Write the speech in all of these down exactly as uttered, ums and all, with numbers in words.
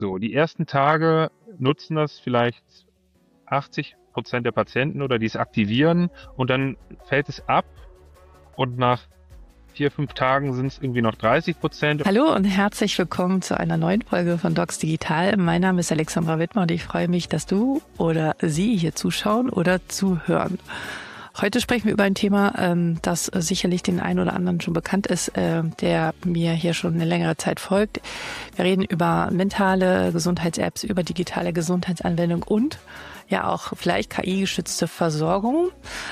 So, die ersten Tage nutzen das vielleicht achtzig Prozent der Patienten oder die es aktivieren und dann fällt es ab und nach vier, fünf Tagen sind es irgendwie noch dreißig Prozent. Hallo und herzlich willkommen zu einer neuen Folge von Docs Digital. Mein Name ist Alexandra Wittmer und ich freue mich, dass du oder Sie hier zuschauen oder zuhören. Heute sprechen wir über ein Thema, das sicherlich den einen oder anderen schon bekannt ist, der mir hier schon eine längere Zeit folgt. Wir reden über mentale Gesundheits-Apps, über digitale Gesundheitsanwendung und ja auch vielleicht K I-gestützte Versorgung.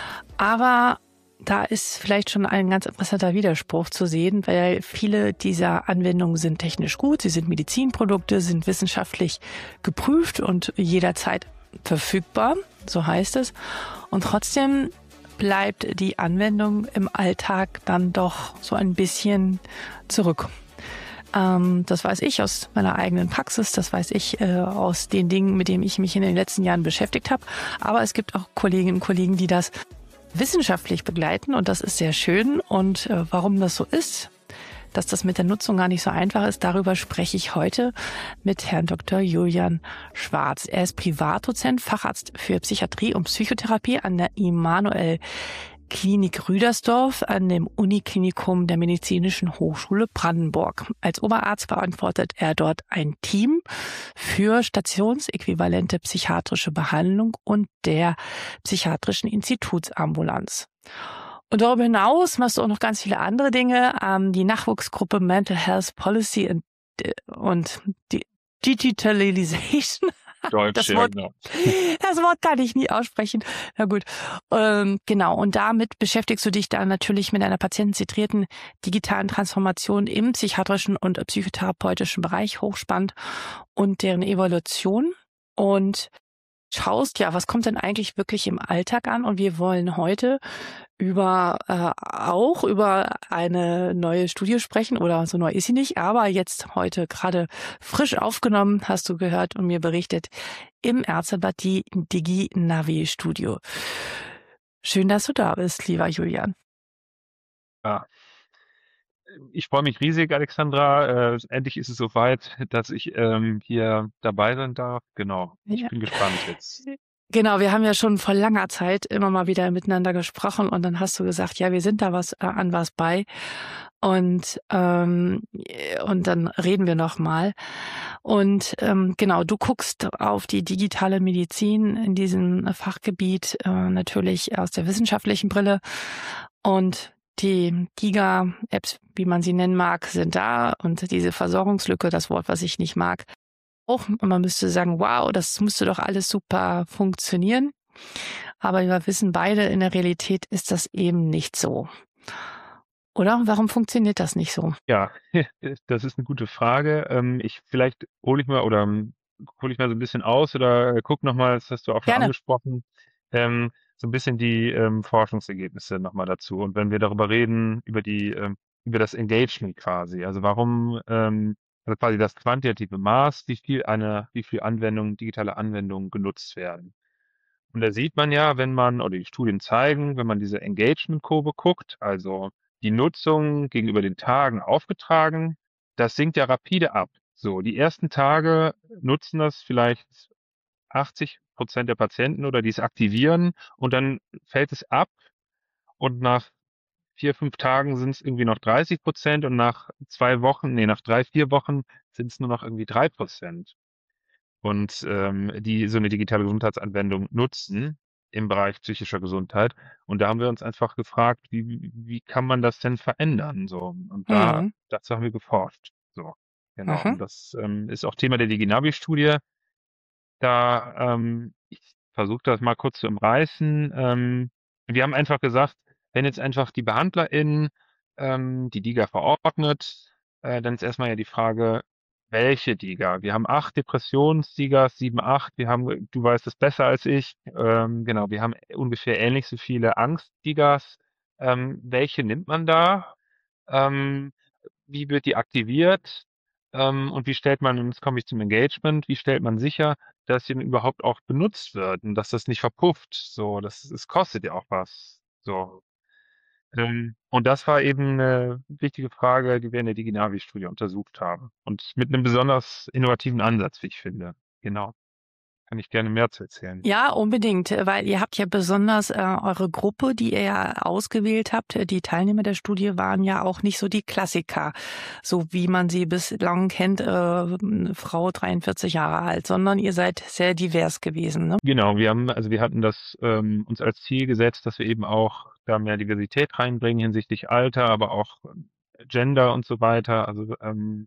Aber da ist vielleicht schon ein ganz interessanter Widerspruch zu sehen, weil viele dieser Anwendungen sind technisch gut, sie sind Medizinprodukte, sind wissenschaftlich geprüft und jederzeit verfügbar, so heißt es. Und trotzdem bleibt die Anwendung im Alltag dann doch so ein bisschen zurück. Ähm, das weiß ich aus meiner eigenen Praxis, das weiß ich äh, aus den Dingen, mit denen ich mich in den letzten Jahren beschäftigt habe. Aber es gibt auch Kolleginnen und Kollegen, die das wissenschaftlich begleiten und das ist sehr schön. Und äh, warum das so ist, dass das mit der Nutzung gar nicht so einfach ist, darüber spreche ich heute mit Herrn Doktor Julian Schwarz. Er ist Privatdozent, Facharzt für Psychiatrie und Psychotherapie an der Immanuel Klinik Rüdersdorf an dem Uniklinikum der Medizinischen Hochschule Brandenburg. Als Oberarzt verantwortet er dort ein Team für stationsäquivalente psychiatrische Behandlung und der psychiatrischen Institutsambulanz. Und darüber hinaus machst du auch noch ganz viele andere Dinge. Ähm, die Nachwuchsgruppe Mental Health Policy und, und die Digitalization. Deutsch, Das ja, Wort, genau. das Wort kann ich nie aussprechen. Na gut, ähm, genau. Und damit beschäftigst du dich dann natürlich mit einer patientenzentrierten digitalen Transformation im psychiatrischen und psychotherapeutischen Bereich, hochspannend, und deren Evaluation. Und schaust, ja, was kommt denn eigentlich wirklich im Alltag an? Und wir wollen heute über äh, auch über eine neue Studie sprechen, oder so neu ist sie nicht, aber jetzt heute gerade frisch aufgenommen, hast du gehört und mir berichtet, im Ärzteblatt die DigiNavi-Studie. Schön, dass du da bist, lieber Julian. Ja. Ich freue mich riesig, Alexandra. Äh, endlich ist es soweit, dass ich ähm, hier dabei sein darf. Genau, ich Ja. bin gespannt jetzt. Genau, wir haben ja schon vor langer Zeit immer mal wieder miteinander gesprochen und dann hast du gesagt, ja, wir sind da was äh, an was bei und ähm, und dann reden wir noch mal. Und ähm, genau, du guckst auf die digitale Medizin in diesem Fachgebiet äh, natürlich aus der wissenschaftlichen Brille und die Giga-Apps, wie man sie nennen mag, sind da und diese Versorgungslücke, das Wort, was ich nicht mag, auch. Und man müsste sagen, wow, das müsste doch alles super funktionieren. Aber wir wissen beide, in der Realität ist das eben nicht so. Oder? Warum funktioniert das nicht so? Ja, das ist eine gute Frage. Ähm, ich vielleicht hole ich mal oder ähm, hole ich mal so ein bisschen aus oder äh, guck noch mal, das hast du auch schon Gerne. angesprochen, ähm, so ein bisschen die ähm, Forschungsergebnisse noch mal dazu. Und wenn wir darüber reden, über die ähm, über das Engagement quasi, also warum ähm, also quasi das quantitative Maß, wie viel eine wie viel Anwendungen, digitale Anwendungen genutzt werden. Und da sieht man ja, wenn man oder die Studien zeigen, wenn man diese Engagement-Kurve guckt, also die Nutzung gegenüber den Tagen aufgetragen, das sinkt ja rapide ab. So, die ersten Tage nutzen das vielleicht achtzig Prozent der Patienten oder die es aktivieren und dann fällt es ab und nach vier, fünf Tagen sind es irgendwie noch dreißig Prozent und nach zwei Wochen, nee, nach drei, vier Wochen sind es nur noch irgendwie drei Prozent. Und ähm, die so eine digitale Gesundheitsanwendung nutzen im Bereich psychischer Gesundheit. Und da haben wir uns einfach gefragt, wie, wie wie kann man das denn verändern? So, und da, Mhm. dazu haben wir geforscht. So, genau. Und Mhm. das ähm, ist auch Thema der DigiNavi-Studie. Da, ähm, ich versuche das mal kurz zu umreißen. Ähm, wir haben einfach gesagt, wenn jetzt einfach die BehandlerInnen ähm, die DiGA verordnet, äh, dann ist erstmal ja die Frage, welche DiGA? Wir haben acht Depressions-DiGAs, sieben, acht. Wir haben, du weißt es besser als ich, ähm, genau, wir haben ungefähr ähnlich so viele Angst-DiGAs. Ähm, welche nimmt man da? Ähm, wie wird die aktiviert? Ähm, und wie stellt man, und jetzt komme ich zum Engagement, wie stellt man sicher, dass sie denn überhaupt auch benutzt wird und dass das nicht verpufft? So, das, es kostet ja auch was. So. Ähm, und das war eben eine wichtige Frage, die wir in der DigiNavi-Studie untersucht haben. Und mit einem besonders innovativen Ansatz, wie ich finde. Genau. Kann ich gerne mehr zu erzählen. Ja, unbedingt, äh, weil ihr habt ja besonders äh, eure Gruppe, die ihr ja ausgewählt habt, äh, die Teilnehmer der Studie waren ja auch nicht so die Klassiker, so wie man sie bislang kennt, äh, eine Frau dreiundvierzig Jahre alt, sondern ihr seid sehr divers gewesen, ne? Genau, wir haben, also wir hatten das ähm, uns als Ziel gesetzt, dass wir eben auch da mehr Diversität reinbringen hinsichtlich Alter, aber auch ähm, Gender und so weiter. Also ähm,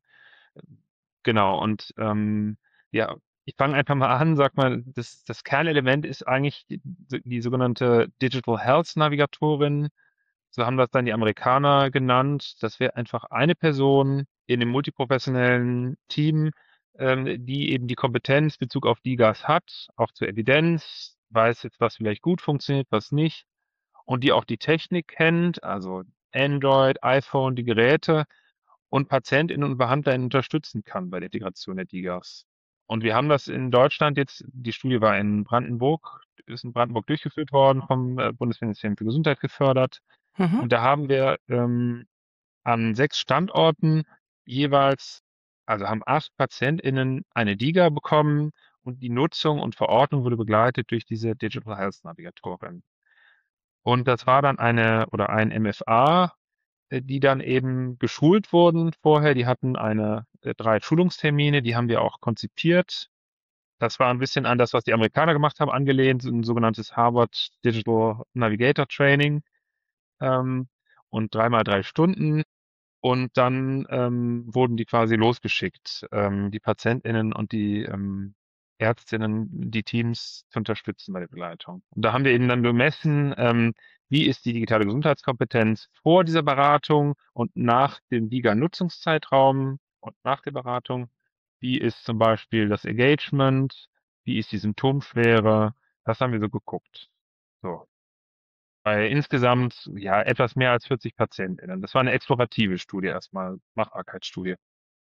genau, und ähm, ja, ich fange einfach mal an, sag mal, das, das Kernelement ist eigentlich die, die sogenannte Digital Health Navigatorin. So haben das dann die Amerikaner genannt. Das wäre einfach eine Person in einem multiprofessionellen Team, ähm, die eben die Kompetenz Bezug auf DiGAs hat, auch zur Evidenz, weiß jetzt, was vielleicht gut funktioniert, was nicht, und die auch die Technik kennt, also Android, iPhone, die Geräte und PatientInnen und BehandlerInnen unterstützen kann bei der Integration der DiGAs. Und wir haben das in Deutschland jetzt, die Studie war in Brandenburg, ist in Brandenburg durchgeführt worden, vom äh, Bundesministerium für Gesundheit gefördert. Mhm. Und da haben wir ähm, an sechs Standorten jeweils, also haben acht PatientInnen eine DiGA bekommen und die Nutzung und Verordnung wurde begleitet durch diese Digital Health Navigatorin. Und das war dann eine oder ein M F A, äh, die dann eben geschult wurden vorher. Die hatten eine äh, drei Schulungstermine, die haben wir auch konzipiert. Das war ein bisschen an das, was die Amerikaner gemacht haben, angelehnt, so ein sogenanntes Harvard Digital Navigator Training. Ähm, und dreimal drei Stunden. Und dann ähm, wurden die quasi losgeschickt, ähm, die PatientInnen und die ähm, Ärztinnen, die Teams zu unterstützen bei der Begleitung. Und da haben wir eben dann bemessen, ähm, wie ist die digitale Gesundheitskompetenz vor dieser Beratung und nach dem DiGA-Nutzungszeitraum und nach der Beratung. Wie ist zum Beispiel das Engagement? Wie ist die Symptomschwere? Das haben wir so geguckt. So. Bei insgesamt, ja, etwas mehr als vierzig PatientInnen. Das war eine explorative Studie erstmal, Machbarkeitsstudie.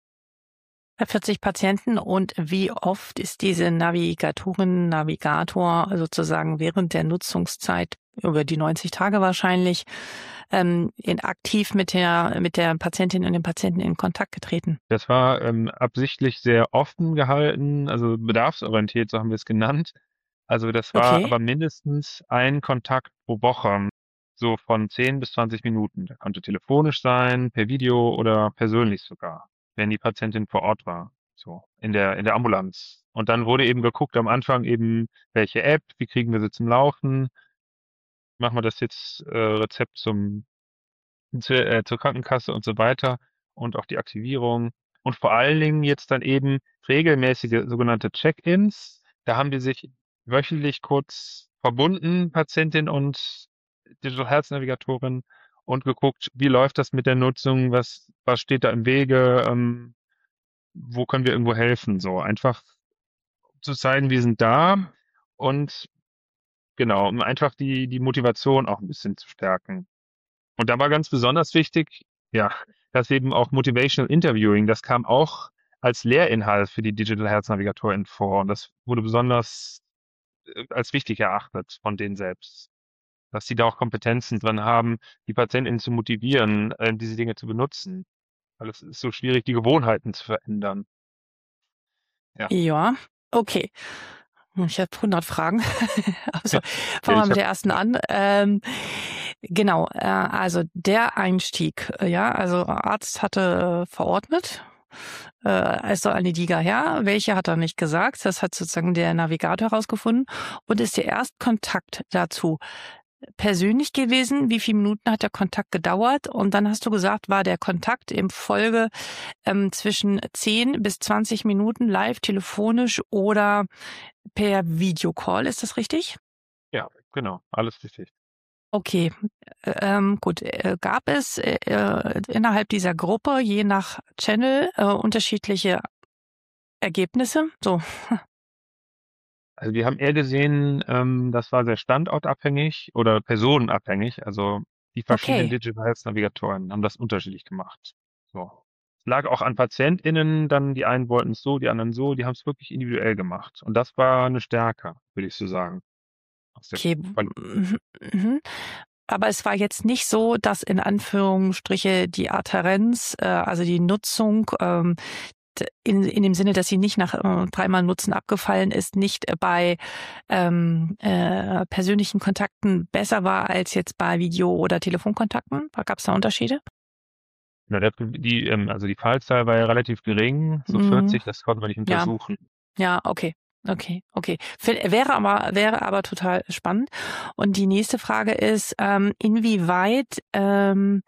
vierzig Patienten und wie oft ist diese Navigatorin, Navigator sozusagen während der Nutzungszeit über die neunzig Tage wahrscheinlich ähm, in aktiv mit der mit der Patientin und dem Patienten in Kontakt getreten? Das war ähm, absichtlich sehr offen gehalten, also bedarfsorientiert, so haben wir es genannt. Also das war Okay. aber mindestens ein Kontakt pro Woche, so von zehn bis zwanzig Minuten. Der konnte telefonisch sein, per Video oder persönlich sogar, wenn die Patientin vor Ort war, so in der in der Ambulanz. Und dann wurde eben geguckt am Anfang eben, welche App, wie kriegen wir sie zum Laufen, machen wir das jetzt äh, Rezept zum zu, äh, zur Krankenkasse und so weiter und auch die Aktivierung und vor allen Dingen jetzt dann eben regelmäßige sogenannte Check-ins. Da haben die sich wöchentlich kurz verbunden, Patientin und Digital Health Navigatorin, und geguckt, wie läuft das mit der Nutzung, was, was steht da im Wege, ähm, wo können wir irgendwo helfen, so einfach zu zeigen, wir sind da und genau, um einfach die, die Motivation auch ein bisschen zu stärken. Und da war ganz besonders wichtig, ja, dass eben auch Motivational Interviewing, das kam auch als Lehrinhalt für die Digital Health Navigatorin vor. Und das wurde besonders äh, als wichtig erachtet von denen selbst, dass sie da auch Kompetenzen drin haben, die PatientInnen zu motivieren, äh, diese Dinge zu benutzen. Weil es ist so schwierig, die Gewohnheiten zu verändern. Ja, Ja, okay. Ich habe hundert Fragen. Also ja fangen wir ich mit habe, der ersten ja, an. Ähm, genau, äh, also der Einstieg, äh, ja, also Arzt hatte äh, verordnet, äh, es soll eine DiGA her. Welche hat er nicht gesagt? Das hat sozusagen der Navigator herausgefunden. Und ist der Erstkontakt dazu persönlich gewesen? Wie viele Minuten hat der Kontakt gedauert? Und dann hast du gesagt, war der Kontakt im Folge ähm, zwischen zehn bis zwanzig Minuten live, telefonisch oder per Videocall, ist das richtig? ja, genau, alles richtig. Okay, ähm, gut. Äh, gab es äh, äh, innerhalb dieser Gruppe je nach Channel äh, unterschiedliche Ergebnisse? So, Also wir haben eher gesehen, ähm, das war sehr standortabhängig oder personenabhängig. Also die verschiedenen okay. Digital Health Navigatoren haben das unterschiedlich gemacht. So. Es lag auch an PatientInnen, dann die einen wollten es so, die anderen so, die haben es wirklich individuell gemacht. Und das war eine Stärke, würde ich so sagen. Aus der Okay. Quali- Mhm, mhm. aber es war jetzt nicht so, dass in Anführungsstriche die Adhärenz, äh, also die Nutzung, ähm, in, in dem Sinne, dass sie nicht nach äh, dreimal Nutzen abgefallen ist, nicht bei ähm, äh, persönlichen Kontakten besser war als jetzt bei Video- oder Telefonkontakten? Gab es da Unterschiede? Na, der, die, ähm, also die Fallzahl war ja relativ gering, so Mhm. vierzig, das konnte man nicht Ja, untersuchen. ja, okay. Okay, okay. F- Wäre aber, wäre aber total spannend. Und die nächste Frage ist, ähm, inwieweit ähm,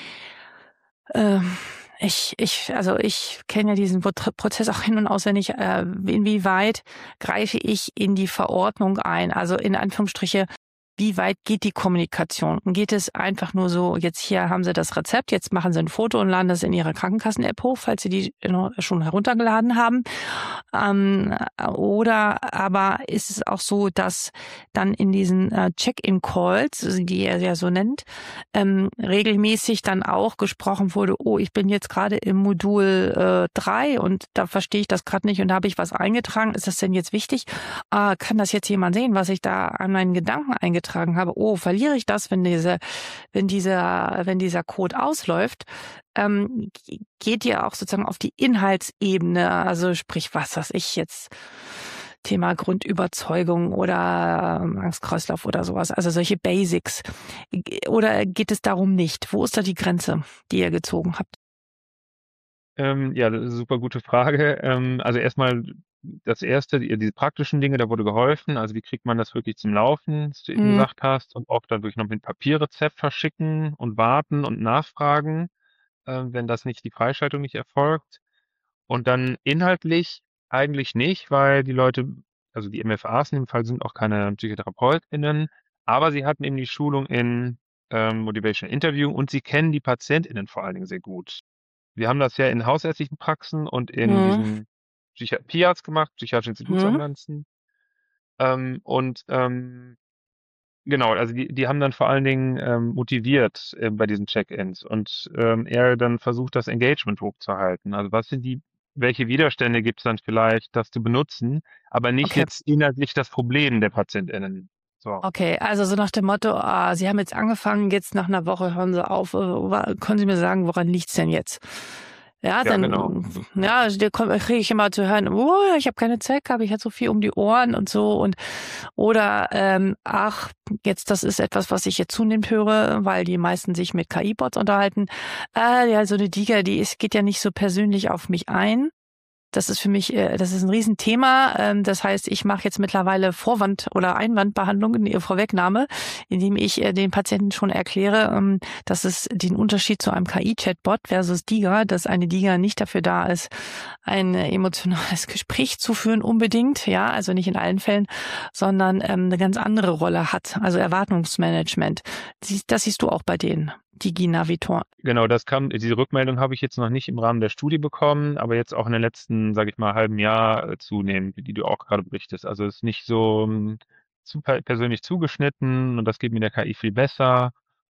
ähm, ich, ich, also ich kenne ja diesen Pro- Prozess auch hin und auswendig. Äh, inwieweit greife ich in die Verordnung ein? Also in Anführungsstriche, wie weit geht die Kommunikation? Und geht es einfach nur so, jetzt hier haben Sie das Rezept, jetzt machen Sie ein Foto und laden das in Ihre Krankenkassen-App hoch, falls Sie die schon heruntergeladen haben? Ähm, oder aber ist es auch so, dass dann in diesen äh, Check-in-Calls, die er ja so nennt, ähm, regelmäßig dann auch gesprochen wurde, oh, ich bin jetzt gerade im Modul äh, drei und da verstehe ich das gerade nicht und da habe ich was eingetragen. Ist das denn jetzt wichtig? Äh, kann das jetzt jemand sehen, was ich da an meinen Gedanken eingetragen habe? Oh, verliere ich das, wenn diese, wenn dieser, wenn dieser Code ausläuft? Ähm, geht ihr auch sozusagen auf die Inhaltsebene, also sprich, was weiß ich jetzt, Thema Grundüberzeugung oder ähm, Angstkreislauf oder sowas, also solche Basics. Oder geht es darum nicht? Wo ist da die Grenze, die ihr gezogen habt? Ähm, ja, das ist eine super gute Frage. Ähm, also erstmal das erste, die, diese praktischen Dinge, da wurde geholfen. Also wie kriegt man das wirklich zum Laufen, was du eben Mhm. gesagt hast, und auch dadurch noch mit Papierrezept verschicken und warten und nachfragen, äh, wenn das nicht, die Freischaltung nicht erfolgt. Und dann inhaltlich eigentlich nicht, weil die Leute, also die M F As in dem Fall sind auch keine PsychotherapeutInnen, aber sie hatten eben die Schulung in ähm, Motivational Interview und sie kennen die PatientInnen vor allen Dingen sehr gut. Wir haben das ja in hausärztlichen Praxen und in Mhm. diesen Psychi P I As gemacht, psychiatrischen Mhm. Institutsambulanzen. Ähm, und ähm, genau, also die, die haben dann vor allen Dingen ähm, motiviert äh, bei diesen Check-ins und ähm, eher dann versucht, das Engagement hochzuhalten. Also was sind die, welche Widerstände gibt es dann vielleicht, das zu benutzen, aber nicht Okay. jetzt inhaltlich das Problem der PatientInnen. So, Okay, also so nach dem Motto, ah, Sie haben jetzt angefangen, jetzt nach einer Woche hören Sie auf. Äh, wa- können Sie mir sagen, woran liegt's denn jetzt? Ja, ja, genau. dann ja, da kriege ich immer zu hören, oh, ich habe keine Zeit gehabt, ich hatte so viel um die Ohren und so und oder ähm, ach, jetzt das ist etwas, was ich jetzt zunehmend höre, weil die meisten sich mit K I-Bots unterhalten. Äh, ja, so eine Diga, die ist, geht ja nicht so persönlich auf mich ein. Das ist für mich, äh, das ist ein Riesenthema. Ähm, das heißt, ich mache jetzt mittlerweile Vorwand- oder Einwandbehandlungen, ihre Vorwegnahme, indem ich äh, den Patienten schon erkläre, ähm, dass es den Unterschied zu einem K I-Chatbot versus Diga, dass eine Diga nicht dafür da ist, ein äh, emotionales Gespräch zu führen unbedingt, ja, also nicht in allen Fällen, sondern ähm, eine ganz andere Rolle hat, also Erwartungsmanagement. Das siehst du auch bei denen, Digi Navitor. Genau, das kam, diese Rückmeldung habe ich jetzt noch nicht im Rahmen der Studie bekommen, aber jetzt auch in den letzten, sage ich mal, halben Jahr äh, zunehmend, die du auch gerade berichtest. Also es ist nicht so ähm, zu per- persönlich zugeschnitten und das geht mit der K I viel besser.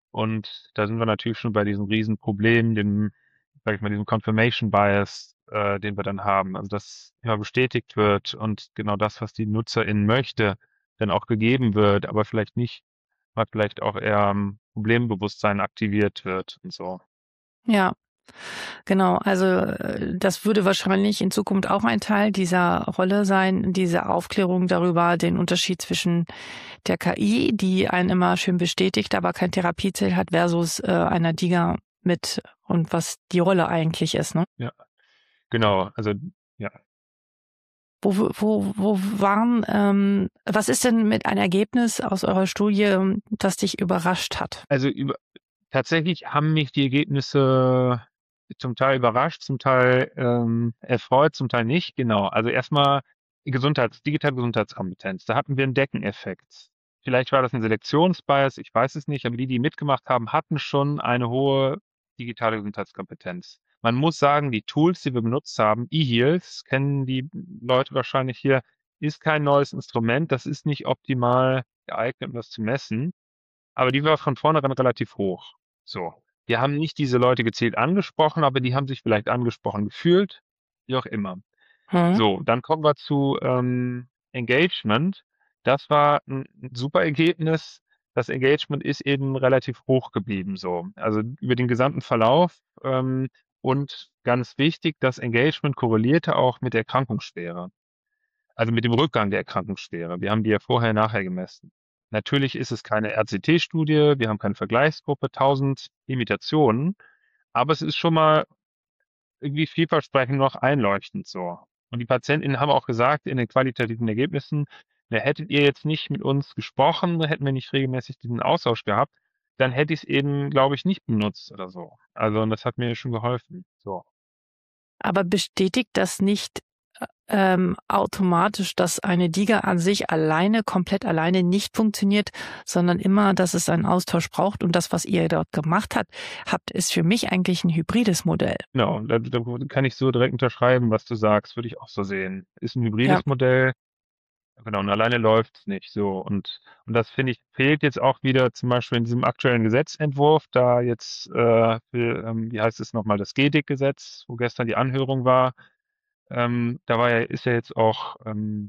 Und da sind wir natürlich schon bei diesem Riesenproblem, dem, sage ich mal, diesem Confirmation Bias, äh, den wir dann haben. Also dass immer bestätigt wird und genau das, was die Nutzerin möchte, dann auch gegeben wird, aber vielleicht nicht, weil vielleicht auch eher ähm, Problembewusstsein aktiviert wird und so. Ja. Genau, also äh, das würde wahrscheinlich in Zukunft auch ein Teil dieser Rolle sein, diese Aufklärung darüber, den Unterschied zwischen der K I, die einen immer schön bestätigt, aber kein Therapieziel hat, versus äh, einer Diga mit und was die Rolle eigentlich ist. Ne? Ja, genau. Also ja, Wo, wo, wo waren, ähm, was ist denn mit einem Ergebnis aus eurer Studie, das dich überrascht hat? also über, tatsächlich haben mich die Ergebnisse zum Teil überrascht, zum Teil ähm, erfreut, zum Teil nicht. Genau. Also erstmal Gesundheits, digitale Gesundheitskompetenz. Da hatten wir einen Deckeneffekt. Vielleicht war das ein Selektionsbias, ich weiß es nicht, aber die, die mitgemacht haben, hatten schon eine hohe digitale Gesundheitskompetenz. Man muss sagen, die Tools, die wir benutzt haben, eHeals, kennen die Leute wahrscheinlich hier, ist kein neues Instrument. Das ist nicht optimal geeignet, um das zu messen. Aber die war von vornherein relativ hoch. So. Wir haben nicht diese Leute gezielt angesprochen, aber die haben sich vielleicht angesprochen gefühlt, wie auch immer. Hm? So, dann kommen wir zu ähm, Engagement. Das war ein super Ergebnis. das Engagement ist eben relativ hoch geblieben so. Also über den gesamten Verlauf ähm, und ganz wichtig, das Engagement korrelierte auch mit der Erkrankungsschwere, also mit dem Rückgang der Erkrankungsschwere. Wir haben die ja vorher, nachher gemessen. Natürlich ist es keine R C T-Studie, wir haben keine Vergleichsgruppe, tausend Imitationen, aber es ist schon mal irgendwie vielversprechend noch einleuchtend so. Und die PatientInnen haben auch gesagt in den qualitativen Ergebnissen, na, hättet ihr jetzt nicht mit uns gesprochen, hätten wir nicht regelmäßig diesen Austausch gehabt, dann hätte ich es eben, glaube ich, nicht benutzt oder so. Also, und das hat mir schon geholfen. So. Aber bestätigt das nicht ähm, automatisch, dass eine DIGA an sich alleine, komplett alleine nicht funktioniert, sondern immer, dass es einen Austausch braucht, und das, was ihr dort gemacht habt, habt, ist für mich eigentlich ein hybrides Modell. Genau, da, da kann ich so direkt unterschreiben, was du sagst, würde ich auch so sehen. Ist ein Ja. hybrides Modell, genau, und alleine läuft's nicht so. Und, und das finde ich, fehlt jetzt auch wieder zum Beispiel in diesem aktuellen Gesetzentwurf, da jetzt, äh, für, ähm, wie heißt es nochmal, das G D I C-Gesetz, wo gestern die Anhörung war. Ähm, da war ja, ist ja jetzt auch ähm,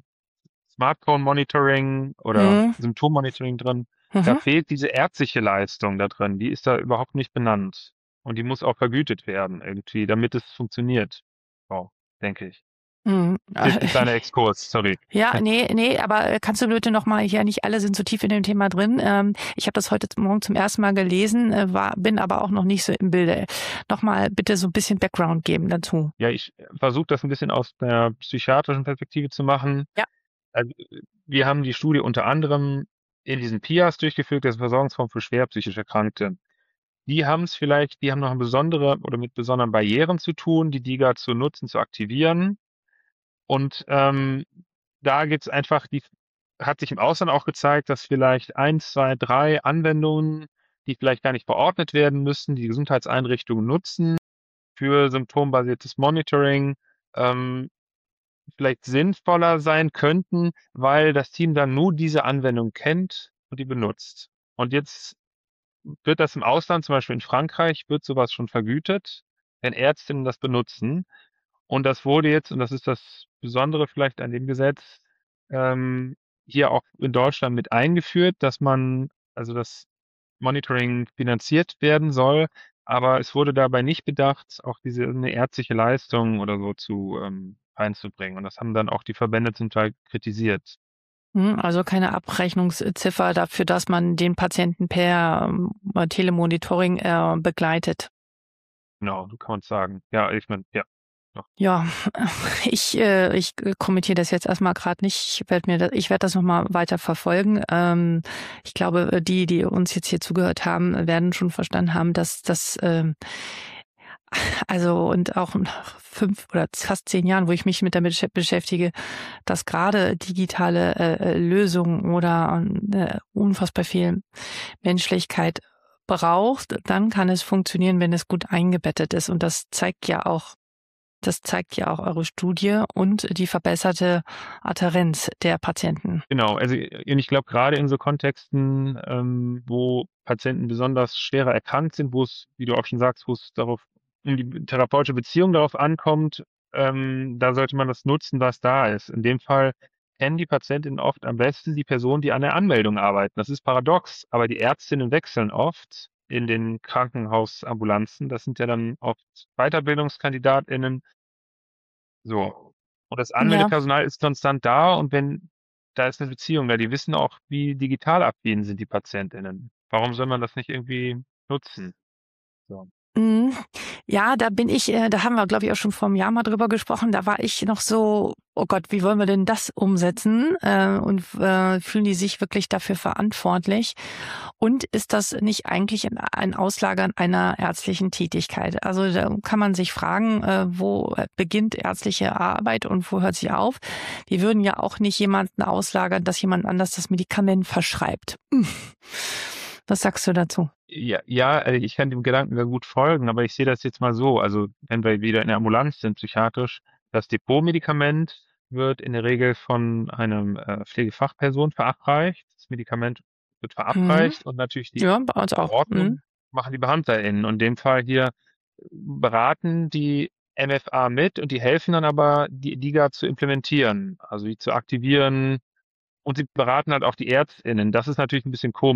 Smartphone-Monitoring oder Mhm. Symptommonitoring drin. Da Mhm. fehlt diese ärztliche Leistung da drin, die ist da überhaupt nicht benannt. Und die muss auch vergütet werden irgendwie, damit es funktioniert. So, denke ich. Mhm. Das ist jetzt ein kleiner Exkurs, sorry. Ja, nee, nee, aber äh, kannst du bitte nochmal, hier nicht alle sind so tief in dem Thema drin. Ähm, ich habe das heute Morgen zum ersten Mal gelesen, äh, war, bin aber auch noch nicht so im Bilde. Nochmal bitte so ein bisschen Background geben dazu. Ja, ich versuche das ein bisschen aus der psychiatrischen Perspektive zu machen. Ja. Also, wir haben die Studie unter anderem in diesen P I A S durchgeführt, das ist Versorgungsform für schwer psychisch Erkrankte. Die haben es vielleicht, die haben noch eine besondere oder mit besonderen Barrieren zu tun, die DIGA zu nutzen, zu aktivieren. Und ähm, da gibt's einfach, die hat sich im Ausland auch gezeigt, dass vielleicht eins, zwei, drei Anwendungen, die vielleicht gar nicht verordnet werden müssen, die Gesundheitseinrichtungen nutzen für symptombasiertes Monitoring, ähm, vielleicht sinnvoller sein könnten, weil das Team dann nur diese Anwendung kennt und die benutzt. Und jetzt wird das im Ausland, zum Beispiel in Frankreich, wird sowas schon vergütet, wenn Ärztinnen das benutzen. Und das wurde jetzt, und das ist das Besondere vielleicht an dem Gesetz, ähm, hier auch in Deutschland mit eingeführt, dass man, also das Monitoring finanziert werden soll, aber es wurde dabei nicht bedacht, auch diese eine ärztliche Leistung oder so zu ähm, einzubringen. Und das haben dann auch die Verbände zum Teil kritisiert. Hm, also keine Abrechnungsziffer dafür, dass man den Patienten per ähm, Telemonitoring äh, begleitet. Genau, so kann man es sagen. Ja, ich meine, ja. Doch. Ja, ich, äh, ich kommentiere das jetzt erstmal gerade nicht. Ich werde mir, das, ich werde das nochmal weiter verfolgen. Ähm, ich glaube, die, die uns jetzt hier zugehört haben, werden schon verstanden haben, dass das, ähm, also und auch nach fünf oder fast zehn Jahren, wo ich mich mit damit beschäftige, dass gerade digitale äh, Lösungen oder äh, unfassbar viel Menschlichkeit braucht, dann kann es funktionieren, wenn es gut eingebettet ist. Und das zeigt ja auch Das zeigt ja auch eure Studie und die verbesserte Adhärenz der Patienten. Genau, also und ich glaube, gerade in so Kontexten, ähm, wo Patienten besonders schwerer erkrankt sind, wo es, wie du auch schon sagst, wo es darauf um die therapeutische Beziehung darauf ankommt, ähm, da sollte man das nutzen, was da ist. In dem Fall kennen die Patientinnen oft am besten die Person, die an der Anmeldung arbeiten. Das ist paradox, aber die Ärztinnen wechseln oft in den Krankenhausambulanzen. Das sind ja dann oft WeiterbildungskandidatInnen, so. Und das Ja. Anmeldepersonal ist konstant da und wenn, da ist eine Beziehung da, die wissen auch, wie digital affin sind die PatientInnen. Warum soll man das nicht irgendwie nutzen? So. Mhm. Ja, da bin ich, äh, da haben wir, glaube ich, auch schon vor einem Jahr mal drüber gesprochen. Da war ich noch so, oh Gott, wie wollen wir denn das umsetzen? Äh, und äh, fühlen die sich wirklich dafür verantwortlich? Und ist das nicht eigentlich ein, ein Auslagern einer ärztlichen Tätigkeit? Also da kann man sich fragen, äh, wo beginnt ärztliche Arbeit und wo hört sie auf? Wir würden ja auch nicht jemanden auslagern, dass jemand anders das Medikament verschreibt. Was sagst du dazu? Ja, ja, äh, ich kann dem Gedanken sehr gut folgen, aber ich sehe das jetzt mal so. Also, wenn wir wieder in der Ambulanz sind, psychiatrisch, das Depotmedikament wird in der Regel von einem äh, Pflegefachperson verabreicht. Das Medikament wird Mhm. verabreicht und natürlich die Ja, bei uns auch. Mhm. Verordnung machen die BeamterInnen. Und in dem Fall hier beraten die M F A mit und die helfen dann aber, die DIGA zu implementieren, also die zu aktivieren, und sie beraten halt auch die ÄrztInnen. Das ist natürlich ein bisschen komisch.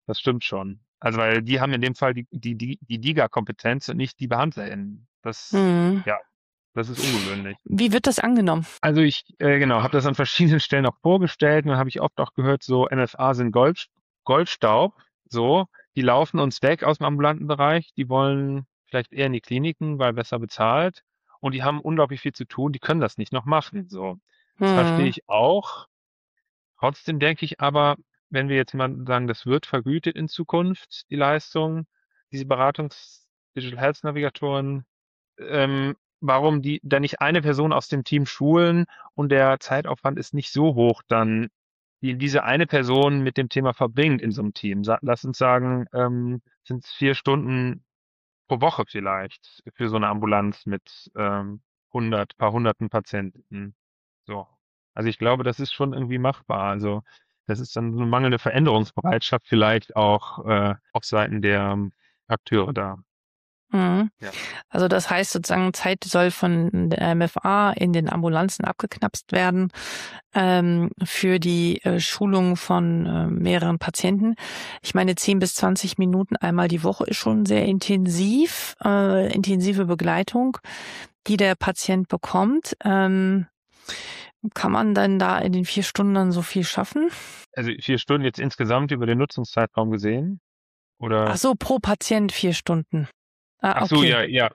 das stimmt schon. Also, weil die haben in dem Fall die die die die Liga-Kompetenz und nicht die BehandlerInnen. Das Hm. ja, das ist ungewöhnlich. Wie wird das angenommen? Also ich, äh, genau, habe das an verschiedenen Stellen auch vorgestellt und dann habe ich oft auch gehört, so M F A sind Gold, Goldstaub, so, die laufen uns weg aus dem ambulanten Bereich, die wollen vielleicht eher in die Kliniken, weil besser bezahlt und die haben unglaublich viel zu tun, die können das nicht noch machen, so. Das verstehe Hm. ich auch. Trotzdem denke ich aber, wenn wir jetzt mal sagen, das wird vergütet in Zukunft, die Leistung, diese Beratungs Digital Health Navigatoren, ähm, warum die dann nicht eine Person aus dem Team schulen und der Zeitaufwand ist nicht so hoch dann, die diese eine Person mit dem Thema verbringt in so einem Team. Sa lass uns sagen, ähm, sind es vier Stunden pro Woche vielleicht für so eine Ambulanz mit ähm, hundert, paar hunderten Patienten. So. Also ich glaube, das ist schon irgendwie machbar. Also das ist dann so eine mangelnde Veränderungsbereitschaft vielleicht auch äh, auf Seiten der ähm, Akteure da. Hm. Ja. Also das heißt sozusagen, Zeit soll von der M F A in den Ambulanzen abgeknapst werden ähm, für die äh, Schulung von äh, mehreren Patienten. Ich meine, zehn bis zwanzig Minuten einmal die Woche ist schon sehr intensiv, äh, intensive Begleitung, die der Patient bekommt. Ähm, kann man dann da in den vier Stunden dann so viel schaffen? Also vier Stunden jetzt insgesamt über den Nutzungszeitraum gesehen? Ach Oder? so, pro Patient vier Stunden. Ah, Ach so, okay. ja, ja.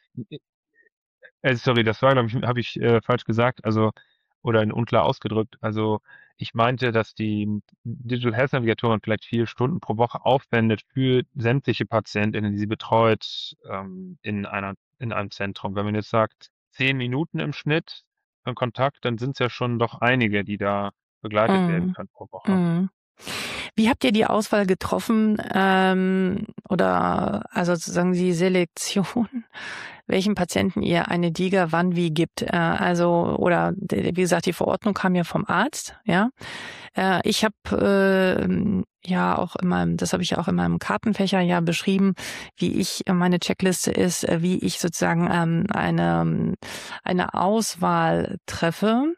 Äh, sorry, das war, glaube ich, habe ich äh, falsch gesagt, also oder in unklar ausgedrückt. Also ich meinte, dass die Digital Health Navigatorin vielleicht vier Stunden pro Woche aufwendet für sämtliche PatientInnen, die sie betreut, ähm, in einer, in einem Zentrum. Wenn man jetzt sagt, zehn Minuten im Schnitt von Kontakt, dann sind es ja schon doch einige, die da begleitet werden Mhm. können pro Woche. Mhm. Wie habt ihr die Auswahl getroffen ähm, oder also sozusagen die Selektion, welchen Patienten ihr eine DiGA wann wie gibt? Äh, also oder wie gesagt, die Verordnung kam ja vom Arzt, ja. Äh, ich habe äh, ja auch in meinem, das habe ich ja auch in meinem Kartenfächer ja beschrieben, wie ich äh, meine Checkliste ist, äh, wie ich sozusagen ähm, eine eine Auswahl treffe.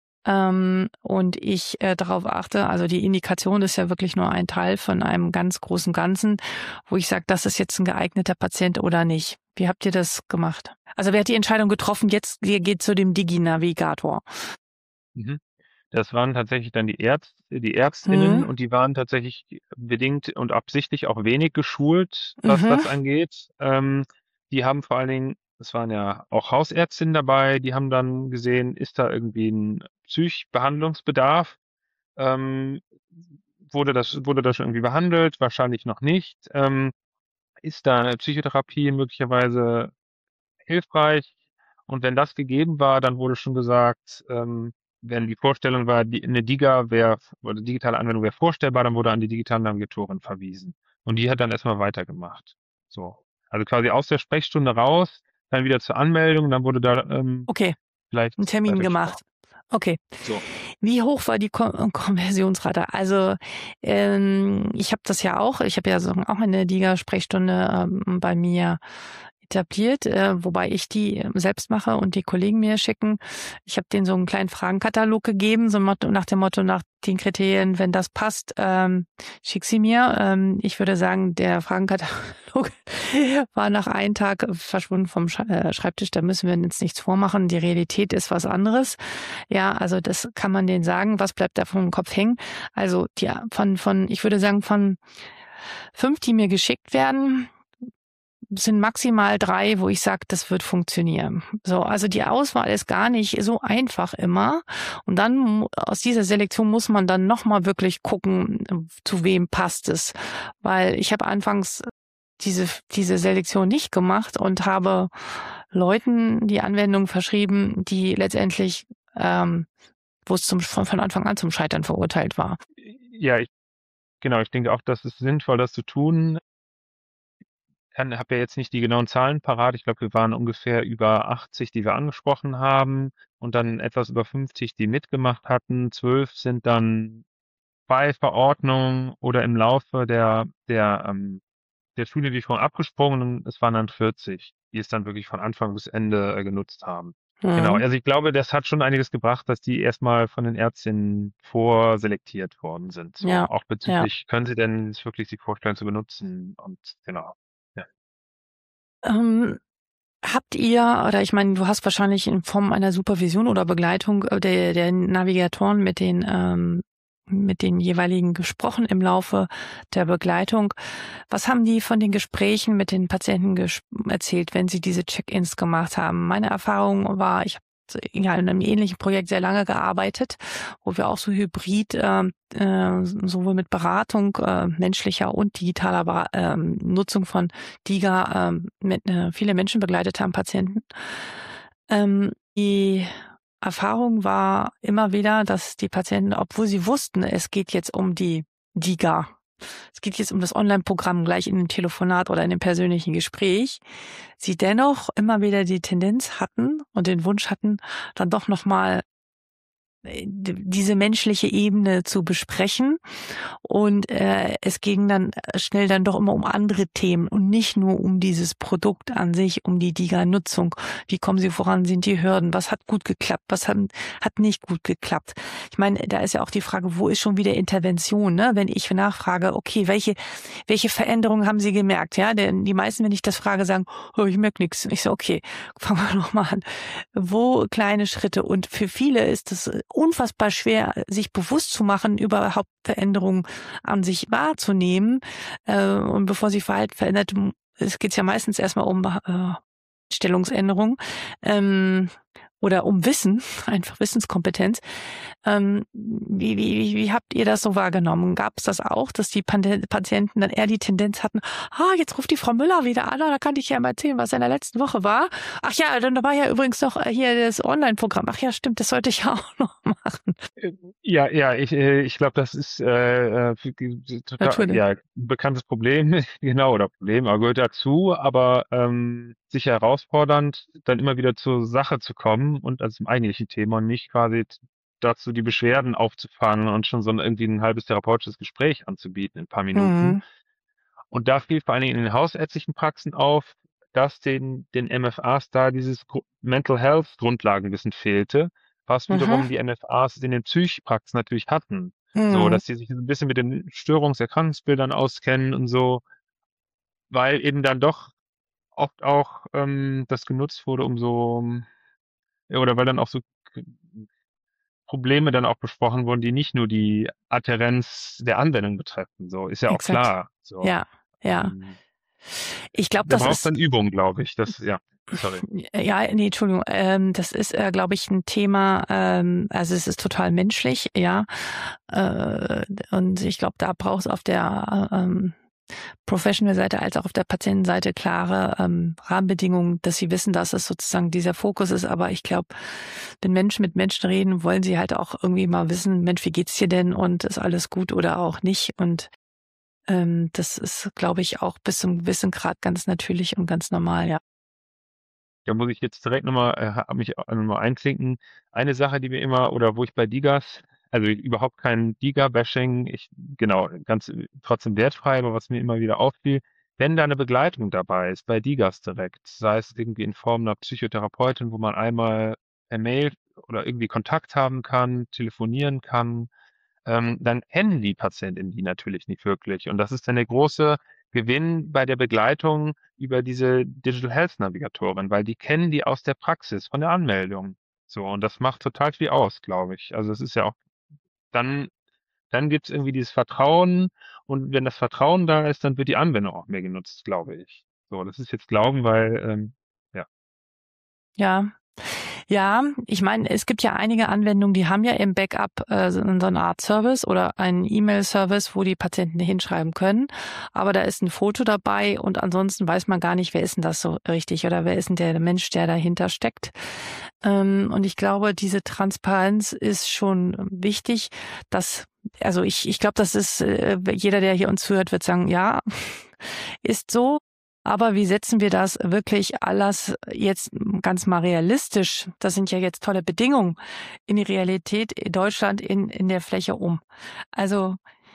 Ähm, und ich äh, darauf achte, also die Indikation ist ja wirklich nur ein Teil von einem ganz großen Ganzen, wo ich sage, das ist jetzt ein geeigneter Patient oder nicht. Wie habt ihr das gemacht? Also wer hat die Entscheidung getroffen, jetzt ihr geht zu dem Digi-Navigator? Mhm. Das waren tatsächlich dann die Ärzt, die Ärztinnen Hm? und die waren tatsächlich bedingt und absichtlich auch wenig geschult, was Mhm. das angeht. Ähm, die haben vor allen Dingen, es waren ja auch Hausärztinnen dabei, die haben dann gesehen, ist da irgendwie ein Psychbehandlungsbedarf? Ähm, wurde das, wurde das schon irgendwie behandelt? Wahrscheinlich noch nicht. Ähm, ist da eine Psychotherapie möglicherweise hilfreich. Und wenn das gegeben war, dann wurde schon gesagt, ähm, wenn die Vorstellung war, die, eine DiGA wäre, oder digitale Anwendung wäre vorstellbar, dann wurde an die digitale Navigatorin verwiesen. Und die hat dann erstmal weitergemacht. So. Also quasi aus der Sprechstunde raus, dann wieder zur Anmeldung, dann wurde da ähm, Okay, einen vielleicht Termin weitergesprochen. gemacht. Okay. So. Wie hoch war die Kon Konversionsrate? Also ähm, ich habe das ja auch, ich habe ja so auch eine DiGA-Sprechstunde ähm, bei mir etabliert, äh, wobei ich die ähm, selbst mache und die Kollegen mir schicken. Ich habe denen so einen kleinen Fragenkatalog gegeben, so Motto, nach dem Motto, nach den Kriterien, wenn das passt, ähm, schick sie mir. Ähm, ich würde sagen, der Fragenkatalog war nach einem Tag verschwunden vom Sch äh, Schreibtisch. Da müssen wir uns nichts vormachen. Die Realität ist was anderes. Ja, also das kann man denen sagen. Was bleibt da vom Kopf hängen? Also die von, von, ich würde sagen, von fünf, die mir geschickt werden, sind maximal drei, wo ich sage, das wird funktionieren. So, also die Auswahl ist gar nicht so einfach immer. Und dann aus dieser Selektion muss man dann nochmal wirklich gucken, zu wem passt es. Weil ich habe anfangs diese, diese Selektion nicht gemacht und habe Leuten die Anwendung verschrieben, die letztendlich, ähm, wo es zum, von, von Anfang an zum Scheitern verurteilt war. Ja, ich, genau, ich denke auch, das ist sinnvoll, das zu tun. Ich habe ja jetzt nicht die genauen Zahlen parat. Ich glaube, wir waren ungefähr über achtzig, die wir angesprochen haben und dann etwas über fünfzig, die mitgemacht hatten. Zwölf sind dann bei Verordnung oder im Laufe der, der, ähm, der Schule, die schon abgesprungen und es waren dann vierzig, die es dann wirklich von Anfang bis Ende äh, genutzt haben. Genau, Mhm. also ich glaube, das hat schon einiges gebracht, dass die erstmal von den Ärztinnen vorselektiert worden sind. So, Ja, auch ja. bezüglich, können sie denn es wirklich sich vorstellen zu benutzen? Und genau. Ja. Ähm, Habt ihr, oder ich meine, du hast wahrscheinlich in Form einer Supervision oder Begleitung äh, der, der Navigatoren mit den, ähm, mit den jeweiligen gesprochen im Laufe der Begleitung. Was haben die von den Gesprächen mit den Patienten ges erzählt, wenn sie diese Check-ins gemacht haben? Meine Erfahrung war, ich habe ja in einem ähnlichen Projekt sehr lange gearbeitet, wo wir auch so hybrid ähm, äh, sowohl mit Beratung äh, menschlicher und digitaler Bera- ähm, Nutzung von DIGA ähm, mit, äh, viele Menschen begleitet haben, Patienten. Ähm, die Erfahrung war immer wieder, dass die Patienten, obwohl sie wussten, es geht jetzt um die DIGA, es geht jetzt um das Online-Programm gleich in dem Telefonat oder in dem persönlichen Gespräch, sie dennoch immer wieder die Tendenz hatten und den Wunsch hatten, dann doch nochmal diese menschliche Ebene zu besprechen. Und äh, es ging dann schnell dann doch immer um andere Themen und nicht nur um dieses Produkt an sich, um die DIGA-Nutzung. Wie kommen Sie voran? Sind die Hürden? Was hat gut geklappt? Was hat, hat nicht gut geklappt? Ich meine, da ist ja auch die Frage, wo ist schon wieder Intervention? Ne? Wenn ich nachfrage, okay, welche welche Veränderungen haben Sie gemerkt? Ja, denn die meisten, wenn ich das frage, sagen, oh, ich merke nichts. Ich so, okay, fangen wir nochmal an. Wo kleine Schritte? Und für viele ist es unfassbar schwer, sich bewusst zu machen, überhaupt Veränderungen an sich wahrzunehmen. Äh, und bevor sich Verhalten verändert, es geht ja meistens erstmal um äh, Stellungsänderung ähm, oder um Wissen, einfach Wissenskompetenz. Ähm, wie, wie, wie habt ihr das so wahrgenommen? Gab es das auch, dass die Patienten dann eher die Tendenz hatten, ah, jetzt ruft die Frau Müller wieder an, da kann ich ja mal erzählen, was in der letzten Woche war. Ach ja, dann war ja übrigens noch hier das Online-Programm. Ach ja, stimmt, das sollte ich ja auch noch machen. Äh, Ja, ja, ich, äh, ich glaube, das ist äh, äh, für- ge- total, Natürlich. ja, ein bekanntes Problem, genau, oder Problem, aber gehört dazu, aber ähm, sicher herausfordernd, dann immer wieder zur Sache zu kommen und also zum eigentlichen Thema und nicht quasi t- dazu die Beschwerden aufzufangen und schon so ein, irgendwie ein halbes therapeutisches Gespräch anzubieten in ein paar Minuten. Mhm. Und da fiel vor allen Dingen in den hausärztlichen Praxen auf, dass den, den M F As da dieses Gru- Mental Health Grundlagenwissen fehlte, was Mhm. wiederum die M F As in den Psychpraxen natürlich hatten. So, Mhm. dass sie sich ein bisschen mit den Störungserkrankungsbildern auskennen und so, weil eben dann doch oft auch ähm, das genutzt wurde, um so, ja, oder weil dann auch so K- Probleme dann auch besprochen wurden, die nicht nur die Adhärenz der Anwendung betreffen. So, ist ja auch Exakt. klar. So. Ja, ja. Ähm, Ich glaube, Da das braucht's ist dann Übung, glaube ich. Das, ja, sorry. ja, nee, Entschuldigung, ähm, das ist, äh, glaube ich, ein Thema, ähm, also es ist total menschlich, ja. Äh, und ich glaube, da braucht es auf der ähm, Professional-Seite als auch auf der Patientenseite klare ähm, Rahmenbedingungen, dass sie wissen, dass es sozusagen dieser Fokus ist. Aber ich glaube, wenn Menschen mit Menschen reden, wollen sie halt auch irgendwie mal wissen, Mensch, wie geht's dir denn und ist alles gut oder auch nicht? Und ähm, das ist, glaube ich, auch bis zum gewissen Grad ganz natürlich und ganz normal, ja. Da muss ich jetzt direkt nochmal äh, mich nochmal einklinken. Eine Sache, die mir immer, oder wo ich bei Digas, also überhaupt kein Diga-Bashing, ich, genau, ganz äh, trotzdem wertfrei, aber was mir immer wieder auffiel, wenn da eine Begleitung dabei ist, bei Digas direkt, sei es irgendwie in Form einer Psychotherapeutin, wo man einmal per Mail oder irgendwie Kontakt haben kann, telefonieren kann, ähm, dann kennen die Patientinnen die natürlich nicht wirklich. Und das ist dann der große Gewinn bei der Begleitung über diese Digital Health Navigatorin, weil die kennen die aus der Praxis, von der Anmeldung. So, und das macht total viel aus, glaube ich. Also es ist ja auch, dann, dann gibt's irgendwie dieses Vertrauen und wenn das Vertrauen da ist, dann wird die Anwendung auch mehr genutzt, glaube ich. So, das ist jetzt Glauben, weil, ähm, ja. Ja, ja, ich meine, es gibt ja einige Anwendungen, die haben ja im Backup äh, so so eine Art Service oder einen E-Mail-Service, wo die Patienten hinschreiben können. Aber da ist ein Foto dabei und ansonsten weiß man gar nicht, wer ist denn das so richtig oder wer ist denn der Mensch, der dahinter steckt. Ähm, und ich glaube, diese Transparenz ist schon wichtig, dass, also ich, ich glaube, das ist, äh, jeder, der hier uns zuhört, wird sagen, ja, ist so. Aber wie setzen wir das wirklich alles jetzt ganz mal realistisch? Das sind ja jetzt tolle Bedingungen in die Realität in Deutschland in, in der Fläche um. Also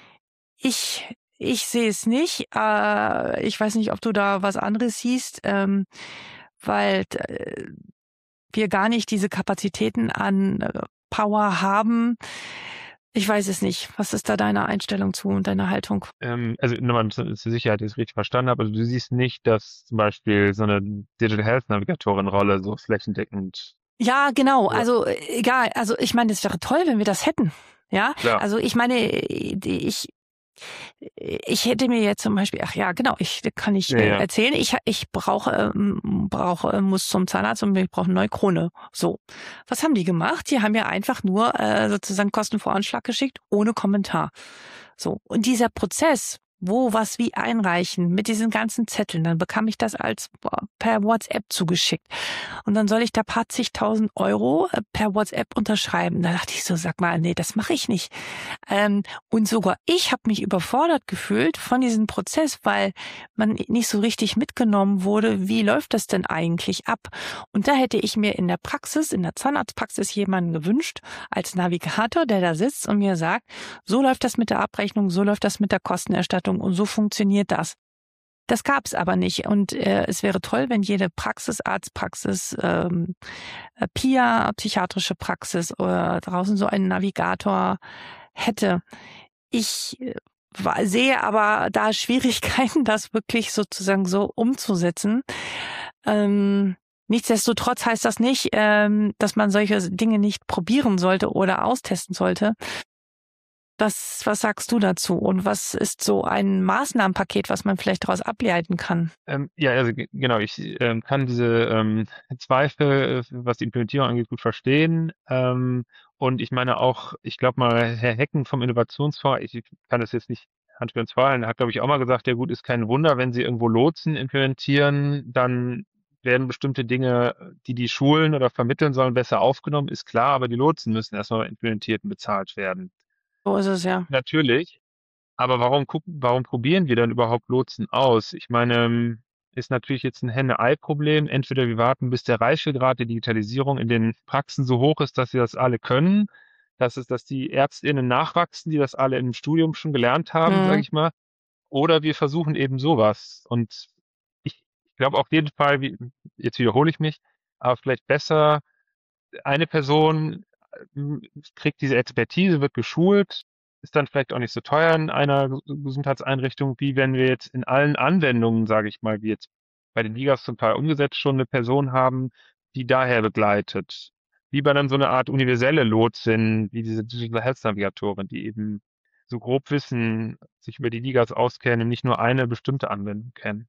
ich, ich sehe es nicht. Äh, ich weiß nicht, ob du da was anderes siehst, ähm, weil äh, wir gar nicht diese Kapazitäten an äh, Power haben. Ich weiß es nicht. Was ist da deine Einstellung zu und deine Haltung? Ähm, also nochmal zur, zur Sicherheit, dass ich es richtig verstanden habe. Also du siehst nicht, dass zum Beispiel so eine Digital Health Navigatorin-Rolle so flächendeckend. Ja, genau. Ja, Also äh, egal. Also ich meine, es wäre toll, wenn wir das hätten. Ja, klar. also ich meine, ich ich hätte mir jetzt zum Beispiel, ach ja, genau, ich kann ich Ja, äh, ja. erzählen, ich ich brauche ähm, brauche muss zum Zahnarzt und ich brauche eine neue Krone. So, was haben die gemacht? Die haben ja einfach nur äh, sozusagen Kostenvoranschlag geschickt, ohne Kommentar. So, und dieser Prozess, wo was wie einreichen mit diesen ganzen Zetteln, dann bekam ich das als per WhatsApp zugeschickt. Und dann soll ich da paar zigtausend Euro per WhatsApp unterschreiben. Da dachte ich so, sag mal, nee, das mache ich nicht. Ähm, und sogar ich habe mich überfordert gefühlt von diesem Prozess, weil man nicht so richtig mitgenommen wurde, wie läuft das denn eigentlich ab? Und da hätte ich mir in der Praxis, in der Zahnarztpraxis jemanden gewünscht, als Navigator, der da sitzt und mir sagt, so läuft das mit der Abrechnung, so läuft das mit der Kostenerstattung und so funktioniert das. Das gab es aber nicht. Und äh, es wäre toll, wenn jede Praxis, Arztpraxis, ähm, P I A, psychiatrische Praxis oder draußen so einen Navigator hätte. Ich äh, war, sehe aber da Schwierigkeiten, das wirklich sozusagen so umzusetzen. Ähm, nichtsdestotrotz heißt das nicht, ähm, dass man solche Dinge nicht probieren sollte oder austesten sollte. Was, was sagst du dazu? Und was ist so ein Maßnahmenpaket, was man vielleicht daraus ableiten kann? Ähm, ja, also ge- genau, ich ähm, kann diese ähm, Zweifel, äh, was die Implementierung angeht, gut verstehen. Ähm, und ich meine auch, ich glaube mal, Herr Hecken vom Innovationsfonds, ich kann das jetzt nicht Hand für uns fallen, hat, glaube ich, auch mal gesagt, ja gut, ist kein Wunder, wenn Sie irgendwo Lotsen implementieren, dann werden bestimmte Dinge, die die Schulen oder vermitteln sollen, besser aufgenommen, ist klar, aber die Lotsen müssen erstmal implementiert und bezahlt werden. So ist es ja. Natürlich. Aber warum gucken, warum probieren wir dann überhaupt Lotsen aus? Ich meine, ähm, ist natürlich jetzt ein Henne-Ei-Problem. Entweder wir warten, bis der Reifegrad der Digitalisierung in den Praxen so hoch ist, dass sie das alle können. Das ist, dass die ÄrztInnen nachwachsen, die das alle im Studium schon gelernt haben, sage Mhm. ich mal. Oder wir versuchen eben sowas. Und ich, ich glaube auf jeden Fall, wie, jetzt wiederhole ich mich, aber vielleicht besser eine Person äh, kriegt diese Expertise, wird geschult, ist dann vielleicht auch nicht so teuer in einer Ges- Gesundheitseinrichtung, wie wenn wir jetzt in allen Anwendungen, sage ich mal, wie jetzt bei den Ligas zum Teil umgesetzt, schon eine Person haben, die daher begleitet. Lieber dann so eine Art universelle Lotsin, wie diese Digital Health Navigatorin, die eben so grob wissen, sich über die Ligas auskennen und nicht nur eine bestimmte Anwendung kennen.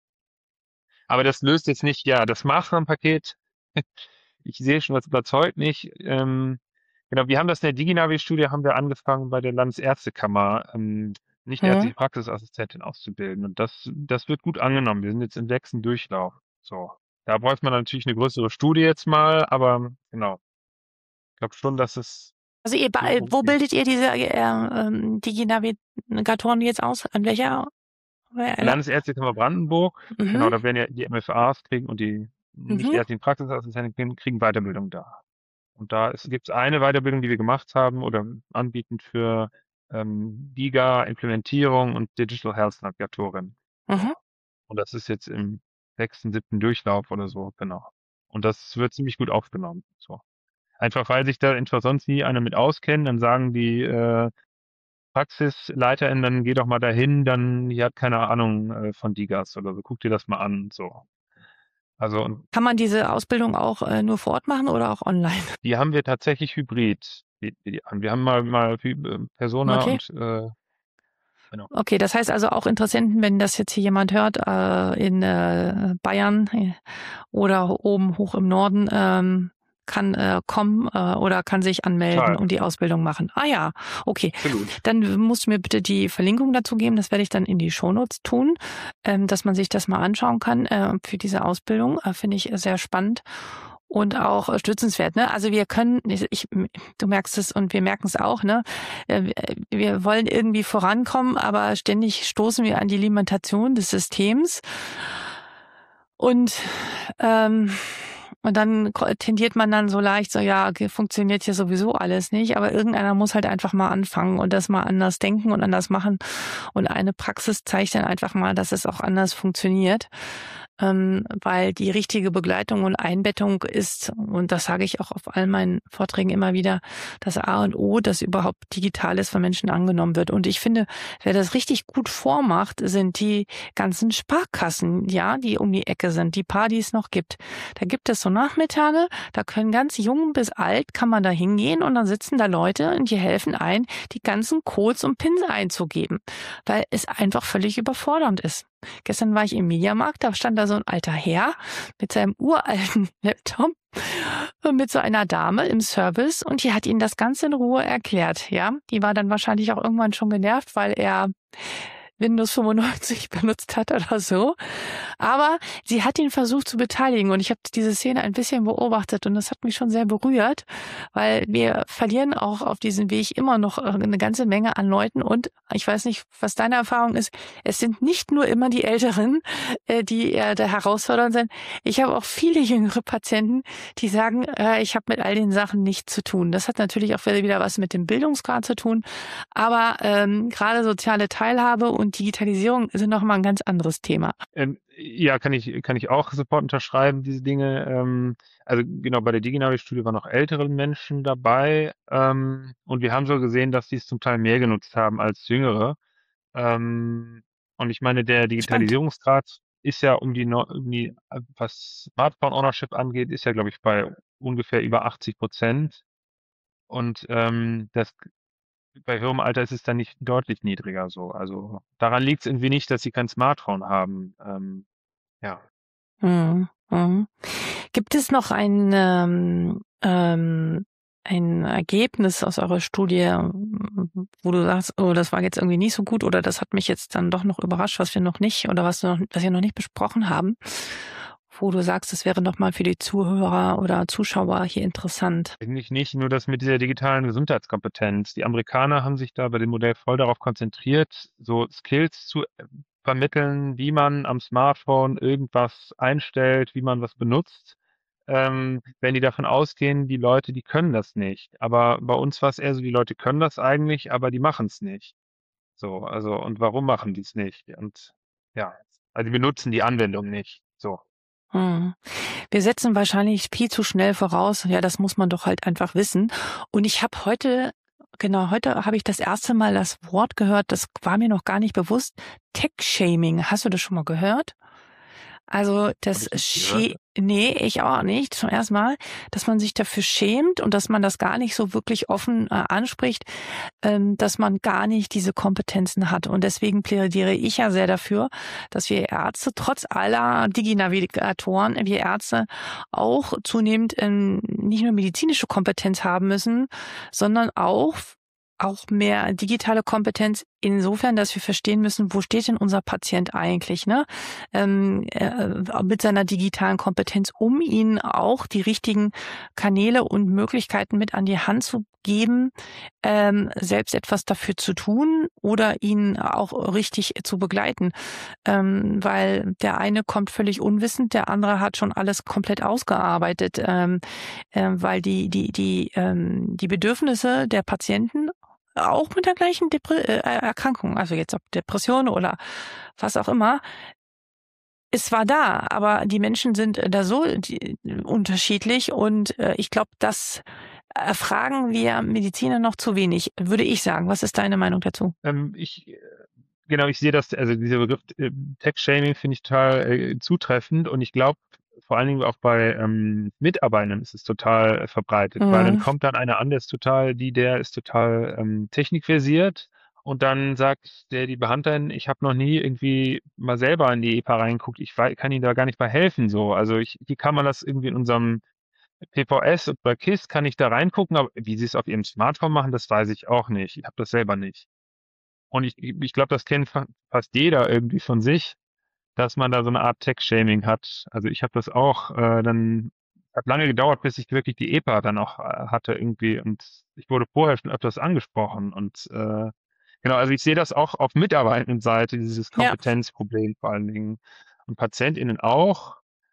Aber das löst jetzt nicht, ja, das Maßnahmenpaket. Ich sehe schon, das überzeugt nicht. Ähm, genau, wir haben das in der DigiNavi-Studie, haben wir angefangen bei der Landesärztekammer, ähm, nicht Mhm. ärztliche Praxisassistentin auszubilden. Und das, das wird gut angenommen. Wir sind jetzt im sechsten Durchlauf. So. Da bräuchte man natürlich eine größere Studie jetzt mal, aber genau. Ich glaube schon, dass es Also ihr, so ba- wo okay. bildet ihr diese äh, ähm, Digi-Navigatoren jetzt aus? An welcher? äh, Landesärztekammer Brandenburg, genau, Mhm. da werden ja die M F As kriegen und die nicht Mhm. ärztlichen Praxisassistenten kriegen Weiterbildung da. Und da gibt es eine Weiterbildung, die wir gemacht haben oder anbieten für ähm, DiGA, Implementierung und Digital Health Navigatorin. So. Mhm. Und das ist jetzt im sechsten, siebten Durchlauf oder so, genau. Und das wird ziemlich gut aufgenommen. So. Einfach weil sich da einfach sonst nie einer mit auskennt, dann sagen die äh, PraxisleiterInnen, dann geh doch mal dahin, dann, die hat keine Ahnung äh, von DiGAs oder so, guck dir das mal an. So. Also und Kann man diese Ausbildung auch äh, nur vor Ort machen oder auch online? die haben wir tatsächlich hybrid. Die, die, an. Wir haben mal, mal Hy- äh, Persona Okay. und äh, genau. Okay, das heißt also auch Interessenten, wenn das jetzt hier jemand hört, äh, in äh, Bayern äh, oder oben hoch im Norden, ähm, kann äh, kommen äh, oder kann sich anmelden Total, und die Ausbildung machen. Ah ja, okay. absolut. Dann musst du mir bitte die Verlinkung dazu geben. Das werde ich dann in die Shownotes tun, ähm, dass man sich das mal anschauen kann äh, für diese Ausbildung. Äh, Finde ich sehr spannend und auch äh, stützenswert. Ne? Also wir können, ich, ich, du merkst es und wir merken es auch, ne? Äh, wir wollen irgendwie vorankommen, aber ständig stoßen wir an die Limitation des Systems. Und ähm, und dann tendiert man dann so leicht so, ja, okay, funktioniert hier sowieso alles nicht, aber irgendeiner muss halt einfach mal anfangen und das mal anders denken und anders machen. Und eine Praxis zeigt dann einfach mal, dass es auch anders funktioniert. ähm, weil die richtige Begleitung und Einbettung ist, und das sage ich auch auf all meinen Vorträgen immer wieder, das A und O, dass überhaupt Digitales von Menschen angenommen wird. Und ich finde, wer das richtig gut vormacht, sind die ganzen Sparkassen, ja, die um die Ecke sind, die paar, die es noch gibt. Da gibt es so Nachmittage, da können ganz jung bis alt, kann man da hingehen und dann sitzen da Leute und die helfen ein, die ganzen Codes und Pins einzugeben, weil es einfach völlig überfordernd ist. Gestern war ich im Mediamarkt, da stand da so ein alter Herr mit seinem uralten Laptop mit so einer Dame im Service und die hat ihnen das Ganze in Ruhe erklärt, ja. Die war dann wahrscheinlich auch irgendwann schon genervt, weil er Windows fünfundneunzig benutzt hat oder so. Aber sie hat ihn versucht zu beteiligen und ich habe diese Szene ein bisschen beobachtet und das hat mich schon sehr berührt, weil wir verlieren auch auf diesem Weg immer noch eine ganze Menge an Leuten und ich weiß nicht, was deine Erfahrung ist, es sind nicht nur immer die Älteren, äh, die äh, da herausfordernd sind. Ich habe auch viele jüngere Patienten, die sagen, äh, ich habe mit all den Sachen nichts zu tun. Das hat natürlich auch wieder was mit dem Bildungsgrad zu tun, aber ähm, gerade soziale Teilhabe und Digitalisierung sind noch mal ein ganz anderes Thema. Ähm, ja, kann ich, kann ich auch sofort unterschreiben, diese Dinge. Ähm, also genau, bei der DigiNavi-Studie waren noch ältere Menschen dabei. Ähm, und wir haben so gesehen, dass die es zum Teil mehr genutzt haben als Jüngere. Ähm, und ich meine, der Spannend. Digitalisierungsgrad ist ja um die, Neu- um die, äh, was Smartphone-Ownership angeht, ist ja, glaube ich, bei ungefähr über achtzig Prozent. Und ähm, das bei höherem Alter ist es dann nicht deutlich niedriger so. Also daran liegt es irgendwie nicht, dass sie kein Smartphone haben. Ähm, ja. Mhm. Mhm. Gibt es noch ein, ähm, ähm, ein Ergebnis aus eurer Studie, wo du sagst, oh, das war jetzt irgendwie nicht so gut oder das hat mich jetzt dann doch noch überrascht, was wir noch nicht oder was, wir noch, was wir noch nicht besprochen haben, wo du sagst, das wäre nochmal für die Zuhörer oder Zuschauer hier interessant? Eigentlich nicht nur das mit dieser digitalen Gesundheitskompetenz. Die Amerikaner haben sich da bei dem Modell voll darauf konzentriert, so Skills zu äh, vermitteln, wie man am Smartphone irgendwas einstellt, wie man was benutzt. Ähm, wenn die davon ausgehen, die Leute, die können das nicht. Aber bei uns war es eher so, die Leute können das eigentlich, aber die machen es nicht. So, also, und warum machen die es nicht? Und ja, also die benutzen die Anwendung nicht. So. Hm. Wir setzen wahrscheinlich viel zu schnell voraus. Ja, das muss man doch halt einfach wissen. Und ich habe heute, genau, heute habe ich das erste Mal das Wort gehört, das war mir noch gar nicht bewusst. Tech-Shaming. Hast du das schon mal gehört? Also Habe das ich nicht Schä gehört. nee, ich auch nicht, zum ersten Mal, dass man sich dafür schämt und dass man das gar nicht so wirklich offen äh, anspricht, ähm, dass man gar nicht diese Kompetenzen hat. Und deswegen plädiere ich ja sehr dafür, dass wir Ärzte, trotz aller Digi-Navigatoren, wir Ärzte auch zunehmend ähm, nicht nur medizinische Kompetenz haben müssen, sondern auch auch mehr digitale Kompetenz insofern, dass wir verstehen müssen, wo steht denn unser Patient eigentlich, ne? Ähm, äh, mit seiner digitalen Kompetenz, um ihnen auch die richtigen Kanäle und Möglichkeiten mit an die Hand zu geben, ähm, selbst etwas dafür zu tun oder ihn auch richtig zu begleiten. Ähm, weil der eine kommt völlig unwissend, der andere hat schon alles komplett ausgearbeitet, ähm, äh, weil die, die, die, ähm, die Bedürfnisse der Patienten auch mit der gleichen Depre äh, Erkrankung, also jetzt ob Depression oder was auch immer, ist zwar da, aber die Menschen sind da so die, unterschiedlich und äh, ich glaube, das erfragen wir Mediziner noch zu wenig, würde ich sagen. Was ist deine Meinung dazu? Ähm, ich, äh, genau, ich sehe das, also dieser Begriff äh, Tech-Shaming finde ich total äh, zutreffend und ich glaube, vor allen Dingen auch bei ähm, Mitarbeitern ist es total äh, verbreitet, weil dann Mhm. kommt dann einer an, der ist total, die, der ist total ähm, technikversiert und dann sagt der, die Behandlerin, ich habe noch nie irgendwie mal selber in die E P A reingeguckt, ich wei- kann Ihnen da gar nicht bei helfen, so. Also ich, wie kann man das irgendwie in unserem P V S und bei KISS kann ich da reingucken, aber wie sie es auf ihrem Smartphone machen, das weiß ich auch nicht. Ich habe das selber nicht. Und ich, ich glaube, das kennt fa- fast jeder irgendwie von sich, dass man da so eine Art Tech-Shaming hat. Also ich habe das auch, äh, dann hat lange gedauert, bis ich wirklich die E P A dann auch äh, hatte irgendwie und ich wurde vorher schon öfters angesprochen und äh, genau, also ich sehe das auch auf Mitarbeitendenseite, dieses Ja, Kompetenzproblem vor allen Dingen und PatientInnen auch.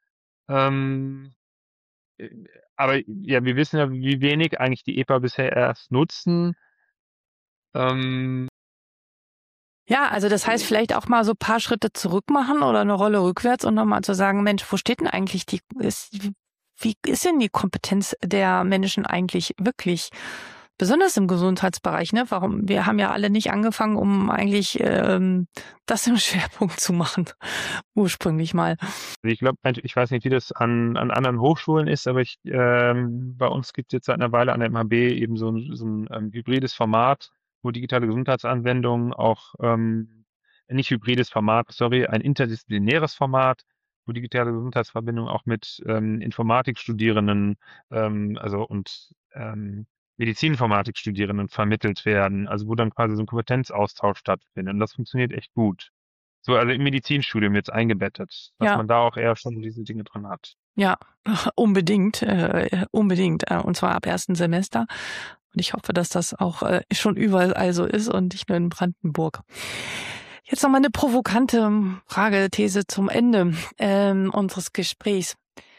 Ähm, äh, aber ja, wir wissen ja, wie wenig eigentlich die E P A bisher erst nutzen. Ähm, Ja, also das heißt vielleicht auch mal so ein paar Schritte zurück machen oder eine Rolle rückwärts und nochmal zu sagen, Mensch, wo steht denn eigentlich die, ist, wie ist denn die Kompetenz der Menschen eigentlich wirklich? Besonders im Gesundheitsbereich, ne? Warum? Wir haben ja alle nicht angefangen, um eigentlich ähm, das im Schwerpunkt zu machen, ursprünglich mal. Also ich glaube, ich weiß nicht, wie das an, an anderen Hochschulen ist, aber ich, ähm, bei uns gibt es jetzt seit einer Weile an der M H B eben so ein, so ein ähm, hybrides Format, wo digitale Gesundheitsanwendungen auch, ähm, nicht hybrides Format, sorry, ein interdisziplinäres Format, wo digitale Gesundheitsverbindungen auch mit ähm, Informatikstudierenden, ähm, also und ähm, Medizininformatikstudierenden vermittelt werden, also wo dann quasi so ein Kompetenzaustausch stattfindet. Und das funktioniert echt gut. So, also im Medizinstudium jetzt eingebettet, dass Ja, man da auch eher schon diese Dinge drin hat. ja, unbedingt, äh, unbedingt. Äh, und zwar ab ersten Semester. Und ich hoffe, dass das auch äh, schon überall also ist und nicht nur in Brandenburg. Jetzt noch mal eine provokante Frage, These zum Ende ähm, unseres Gesprächs.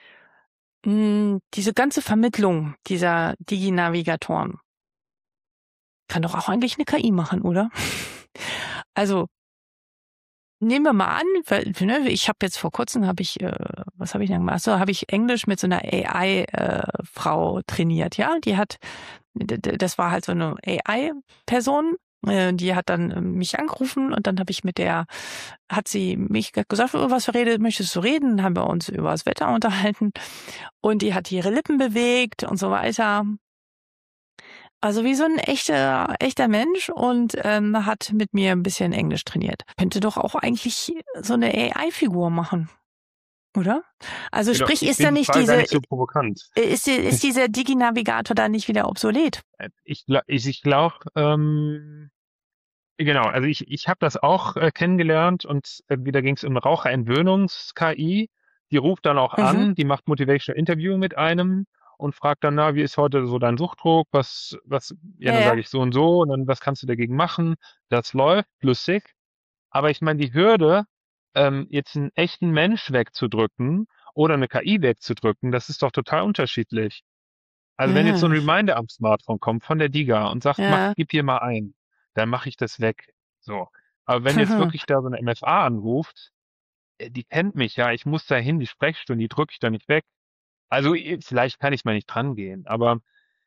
Hm, diese ganze Vermittlung dieser Digi-Navigatoren kann doch auch eigentlich eine K I machen, oder? Also nehmen wir mal an, weil, ne, ich habe jetzt vor kurzem, habe ich, äh, was habe ich denn gemacht? So, habe ich Englisch mit so einer A I-Frau äh, trainiert, ja? Die hat, d- d- das war halt so eine A I-Person, äh, die hat dann äh, mich angerufen und dann habe ich mit der, hat sie mich gesagt, über was redet, möchtest du reden? Dann haben wir uns über das Wetter unterhalten und die hat ihre Lippen bewegt und so weiter. Also wie so ein echter, echter Mensch und ähm, hat mit mir ein bisschen Englisch trainiert. Könnte doch auch eigentlich so eine A I-Figur machen, oder? Also Genau, sprich, ich ist da finde die nicht Frage gar diese, nicht so provokant. ist, ist dieser Digi-Navigator da nicht wieder obsolet? Äh, Ich, gla- ich, ich glaube, ähm, genau, also ich, ich habe das auch äh, kennengelernt und äh, wieder ging es um Raucherentwöhnungs-K I. Die ruft dann auch Mhm. an, die macht Motivational Interview mit einem und fragt dann, na, wie ist heute so dein Suchtdruck? Was, was, ja, Ja, dann ja. sage ich so und so und dann, was kannst du dagegen machen? Das läuft flüssig. Aber ich meine, die Hürde, ähm, jetzt einen echten Mensch wegzudrücken oder eine K I wegzudrücken, das ist doch total unterschiedlich. Also wenn jetzt so ein Ja, Reminder am Smartphone kommt von der Diga und sagt, mach, ja. gib hier mal ein, dann mache ich das weg. So. Aber wenn jetzt wirklich da so eine M F A anruft, äh, die kennt mich ja, ich muss da hin, die Sprechstunde, die drücke ich da nicht weg. Also eh, vielleicht kann ich mal nicht dran gehen, aber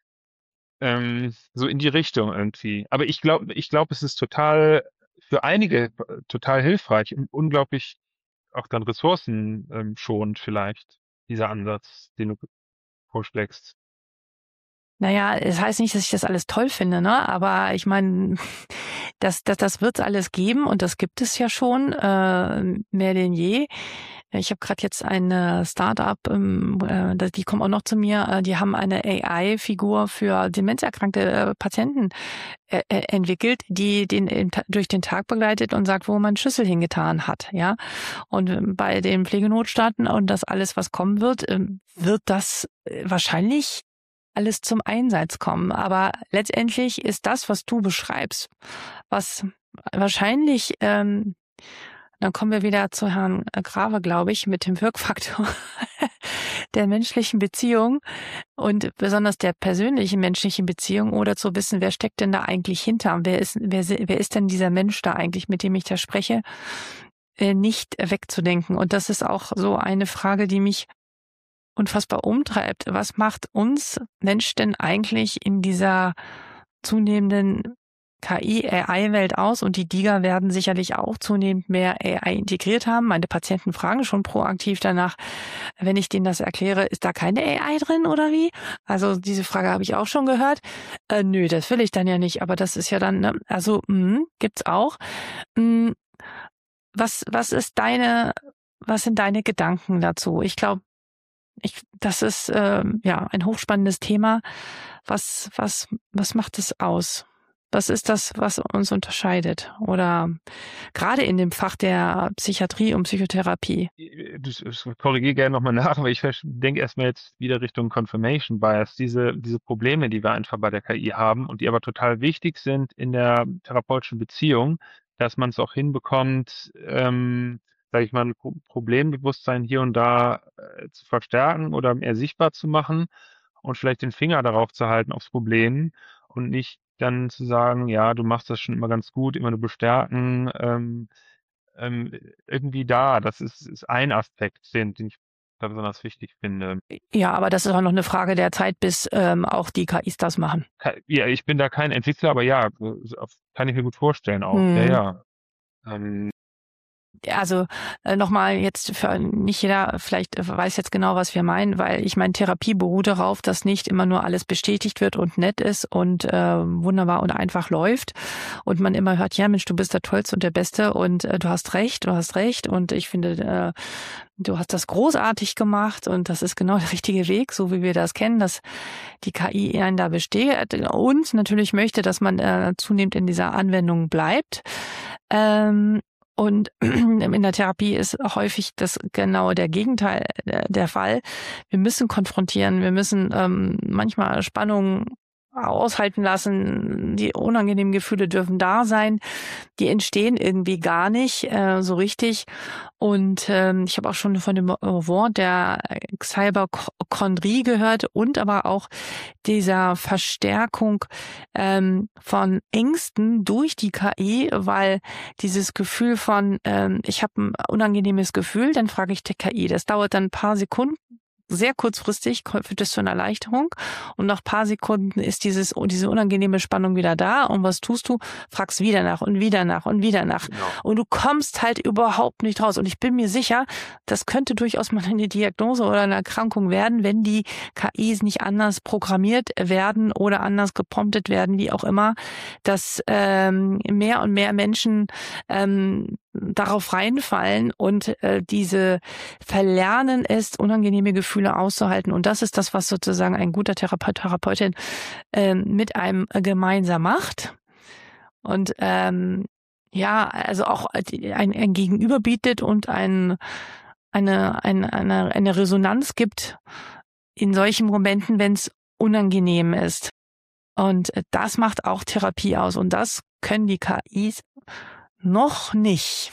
ähm, so in die Richtung irgendwie. Aber ich glaube, ich glaube, es ist total für einige äh, total hilfreich und unglaublich auch dann Ressourcen ähm, schonend vielleicht, dieser Ansatz, den du vorschlägst. Naja, es heißt nicht, dass ich das alles toll finde, ne? Aber ich meine, das, das, das wird es alles geben und das gibt es ja schon, äh, mehr denn je. Ich habe gerade jetzt ein äh, Startup, ähm, äh, das- die kommen auch noch zu mir, äh, die haben eine A I-Figur für demenzerkrankte äh, Patienten äh, äh, entwickelt, die den im Ta- durch den Tag begleitet und sagt, wo man Schlüssel hingetan hat, ja. Und ähm, bei den Pflegenotstaaten und das alles, was kommen wird, ähm, wird das äh, wahrscheinlich alles zum Einsatz kommen. Aber letztendlich ist das, was du beschreibst, was wahrscheinlich, ähm, dann kommen wir wieder zu Herrn Grave, glaube ich, mit dem Wirkfaktor der menschlichen Beziehung und besonders der persönlichen menschlichen Beziehung oder zu wissen, wer steckt denn da eigentlich hinter? Wer ist, wer, wer ist denn dieser Mensch da eigentlich, mit dem ich da spreche, äh, nicht wegzudenken. Und das ist auch so eine Frage, die mich unfassbar umtreibt. Was macht uns Mensch denn eigentlich in dieser zunehmenden K I-A I-Welt aus? Und die Diga werden sicherlich auch zunehmend mehr A I integriert haben. Meine Patienten fragen schon proaktiv danach, wenn ich denen das erkläre, ist da keine A I drin oder wie? Also diese Frage habe ich auch schon gehört. Äh, nö, das will ich dann ja nicht, aber das ist ja dann, ne? Also mh, gibt's auch. Mh, was, was ist deine, was sind deine Gedanken dazu? Ich glaube, ich, das ist ähm, ja ein hochspannendes Thema. Was, was, was macht es aus? Was ist das, was uns unterscheidet? Oder gerade in dem Fach der Psychiatrie und Psychotherapie. Ich, ich korrigiere gerne nochmal nach, aber ich denke erstmal jetzt wieder Richtung Confirmation Bias, diese, diese Probleme, die wir einfach bei der K I haben und die aber total wichtig sind in der therapeutischen Beziehung, dass man es auch hinbekommt, ähm, sage ich mal, ein Pro- Problembewusstsein hier und da äh, zu verstärken oder mehr sichtbar zu machen und vielleicht den Finger darauf zu halten aufs Problem und nicht dann zu sagen, ja, du machst das schon immer ganz gut, immer nur bestärken, ähm, ähm, irgendwie da. Das ist, ist ein Aspekt, den, den ich da besonders wichtig finde. Ja, aber das ist auch noch eine Frage der Zeit, bis ähm, auch die K Is das machen. Ke- Ja, ich bin da kein Entwickler, aber ja, so- kann ich mir gut vorstellen auch. Ja, Hm. ja. Ähm, Also äh, nochmal jetzt für nicht jeder vielleicht äh, weiß jetzt genau, was wir meinen, weil ich meine, Therapie beruht darauf, dass nicht immer nur alles bestätigt wird und nett ist und äh, wunderbar und einfach läuft und man immer hört, ja Mensch, du bist der Tollste und der Beste und äh, du hast recht, du hast recht und ich finde, äh, du hast das großartig gemacht und das ist genau der richtige Weg, so wie wir das kennen, dass die K I einen da besteht und natürlich möchte, dass man äh, zunehmend in dieser Anwendung bleibt. Ähm, Und in der Therapie ist häufig das genau der Gegenteil der Fall. Wir müssen konfrontieren, wir müssen ähm, manchmal Spannungen aushalten lassen. Die unangenehmen Gefühle dürfen da sein. Die entstehen irgendwie gar nicht äh, so richtig. Und ähm, ich habe auch schon von dem Wort der Cyberchondrie gehört und aber auch dieser Verstärkung ähm, von Ängsten durch die K I, weil dieses Gefühl von, ähm, ich habe ein unangenehmes Gefühl, dann frage ich die K I. Das dauert dann ein paar Sekunden. Sehr kurzfristig führt das zu einer Erleichterung und nach ein paar Sekunden ist dieses diese unangenehme Spannung wieder da und was tust du? Fragst wieder nach und wieder nach und wieder nach genau. und du kommst halt überhaupt nicht raus und ich bin mir sicher, das könnte durchaus mal eine Diagnose oder eine Erkrankung werden, wenn die K Is nicht anders programmiert werden oder anders gepromptet werden, wie auch immer, dass ähm, mehr und mehr Menschen ähm, darauf reinfallen und äh, diese verlernen es, unangenehme Gefühle auszuhalten. Und das ist das, was sozusagen ein guter Therapeut, Therapeutin äh, mit einem gemeinsam macht. Und ähm, ja, also auch ein, ein Gegenüber bietet und ein, eine, eine, eine, eine Resonanz gibt in solchen Momenten, wenn es unangenehm ist. Und das macht auch Therapie aus. Und das können die K Is noch nicht.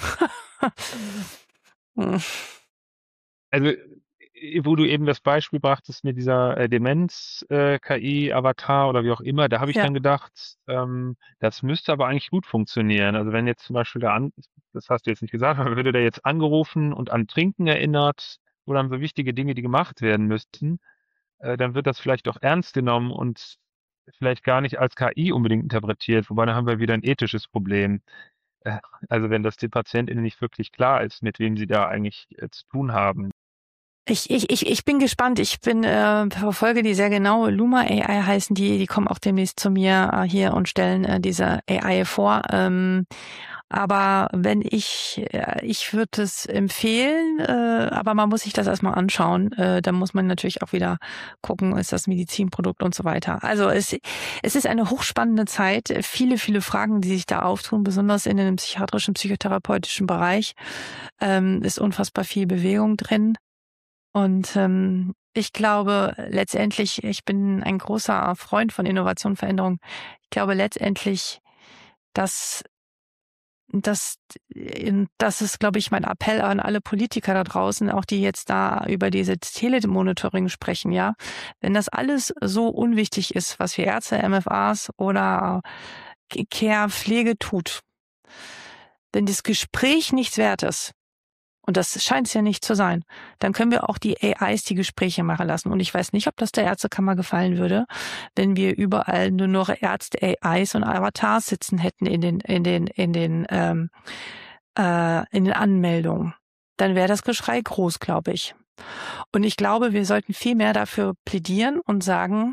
Also, äh, wo du eben das Beispiel brachtest mit dieser äh, Demenz-K I-Avatar oder wie auch immer, da habe ich Ja. dann gedacht, ähm, das müsste aber eigentlich gut funktionieren. Also wenn jetzt zum Beispiel der an, das hast du jetzt nicht gesagt, aber würde der jetzt angerufen und an Trinken erinnert oder an so wichtige Dinge, die gemacht werden müssten, äh, dann wird das vielleicht auch ernst genommen und vielleicht gar nicht als K I unbedingt interpretiert, wobei dann haben wir wieder ein ethisches Problem. Äh, Also wenn das den PatientInnen nicht wirklich klar ist, mit wem sie da eigentlich äh, zu tun haben. Ich, ich, ich, ich bin gespannt. Ich bin äh, verfolge die sehr genau. Luma A I heißen die. Die kommen auch demnächst zu mir äh, hier und stellen äh, diese A I vor. Ähm, aber wenn ich, äh, ich würde es empfehlen, äh, aber man muss sich das erstmal anschauen. Äh, dann muss man natürlich auch wieder gucken, ist das Medizinprodukt und so weiter. Also es, es ist eine hochspannende Zeit. Viele, viele Fragen, die sich da auftun, besonders in dem psychiatrischen, psychotherapeutischen Bereich. Ähm, ist unfassbar viel Bewegung drin. Und ähm, ich glaube letztendlich, ich bin ein großer Freund von Innovation und Veränderung. Ich glaube letztendlich, dass das, das ist, glaube ich, mein Appell an alle Politiker da draußen, auch die jetzt da über dieses Telemonitoring sprechen, ja. Wenn das alles so unwichtig ist, was wir Ärzte, M F As oder Care, Pflege tut, wenn das Gespräch nichts wert ist, und das scheint es ja nicht zu sein, dann können wir auch die A Is die Gespräche machen lassen. Und ich weiß nicht, ob das der Ärztekammer gefallen würde, wenn wir überall nur noch Ärzte-A Is und Avatars sitzen hätten in den, in den, in den, ähm, äh, in den Anmeldungen. Dann wäre das Geschrei groß, glaube ich. Und ich glaube, wir sollten viel mehr dafür plädieren und sagen,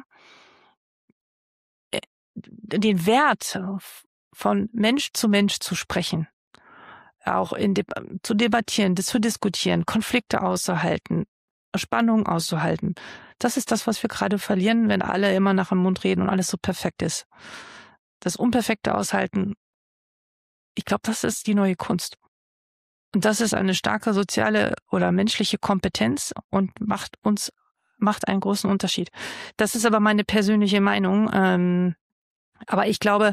äh, den Wert von Mensch zu Mensch zu sprechen, auch in de- zu debattieren, zu diskutieren, Konflikte auszuhalten, Spannungen auszuhalten. Das ist das, was wir gerade verlieren, wenn alle immer nach dem Mund reden und alles so perfekt ist. Das Unperfekte aushalten, ich glaube, das ist die neue Kunst. Und das ist eine starke soziale oder menschliche Kompetenz und macht uns, macht einen großen Unterschied. Das ist aber meine persönliche Meinung. Ähm, aber ich glaube,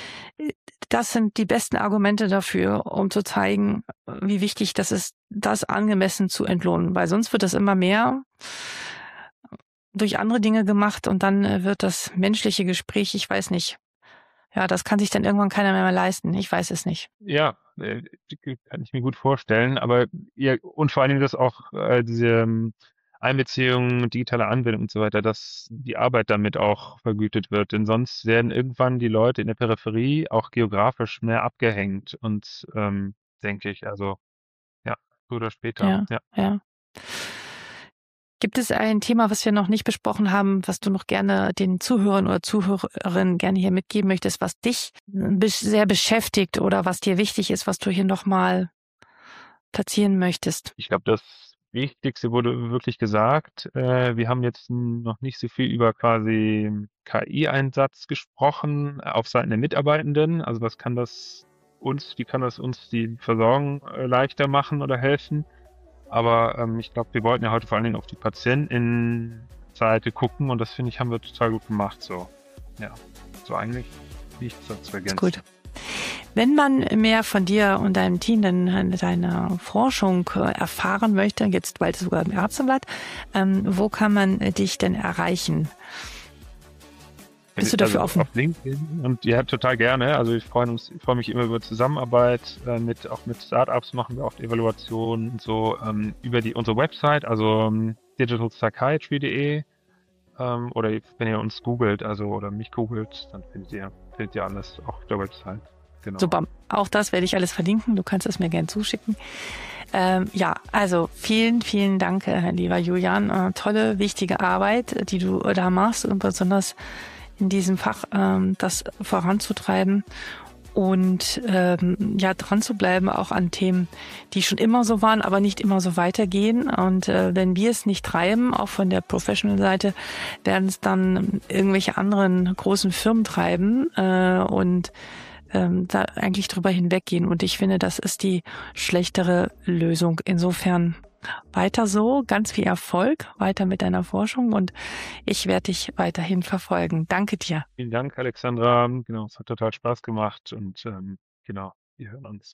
das sind die besten Argumente dafür, um zu zeigen, wie wichtig das ist, das angemessen zu entlohnen. Weil sonst wird das immer mehr durch andere Dinge gemacht und dann wird das menschliche Gespräch, ich weiß nicht, Ja, das kann sich dann irgendwann keiner mehr leisten. Ich weiß es nicht. Ja, äh, kann ich mir gut vorstellen. Aber ja, und vor allen Dingen, dass auch äh, diese ähm, Einbeziehung, digitale Anwendung und so weiter, dass die Arbeit damit auch vergütet wird. Denn sonst werden irgendwann die Leute in der Peripherie auch geografisch mehr abgehängt. Und ähm, denke ich, also ja, früher oder später. Ja, Ja. ja. Gibt es ein Thema, was wir noch nicht besprochen haben, was du noch gerne den Zuhörern oder Zuhörerinnen gerne hier mitgeben möchtest, was dich sehr beschäftigt oder was dir wichtig ist, was du hier nochmal platzieren möchtest? Ich glaube, das Wichtigste wurde wirklich gesagt. Äh, wir haben jetzt noch nicht so viel über quasi K I-Einsatz gesprochen auf Seiten der Mitarbeitenden. Also was kann das uns, wie kann das uns die Versorgung äh, leichter machen oder helfen? Aber ähm, ich glaube, wir wollten ja heute vor allen Dingen auf die Patientenseite gucken und das finde ich, haben wir total gut gemacht. So, ja, so eigentlich nichts dazu ergänzen. Ist gut. Wenn man mehr von dir und deinem Team, denn deiner Forschung erfahren möchte, jetzt bald sogar im Ärzteblatt, ähm, wo kann man dich denn erreichen? Bist du dafür also offen? Auf LinkedIn und ja, total gerne. Also ich freue uns, ich freue mich immer über Zusammenarbeit äh, mit auch mit Startups machen wir oft Evaluationen und so ähm, über die unsere Website, also ähm, digital psychiatry punkt de ähm, oder wenn ihr uns googelt, also oder mich googelt, dann findet ihr findet ihr alles auch auf der Website. Genau. Super. Auch das werde ich alles verlinken. Du kannst es mir gerne zuschicken. Ähm, ja, also vielen, vielen Dank, äh, lieber Julian. Äh, tolle, wichtige Arbeit, die du äh, da machst und besonders in diesem Fach ähm, das voranzutreiben und ähm, ja dran zu bleiben auch an Themen, die schon immer so waren, aber nicht immer so weitergehen. Und äh, wenn wir es nicht treiben, auch von der Professional-Seite, werden es dann irgendwelche anderen großen Firmen treiben äh, und ähm, da eigentlich drüber hinweggehen. Und ich finde, das ist die schlechtere Lösung. Insofern weiter so, ganz viel Erfolg, weiter mit deiner Forschung und ich werde dich weiterhin verfolgen. Danke dir. Vielen Dank, Alexandra. Genau, es hat total Spaß gemacht und ähm, genau, wir hören uns.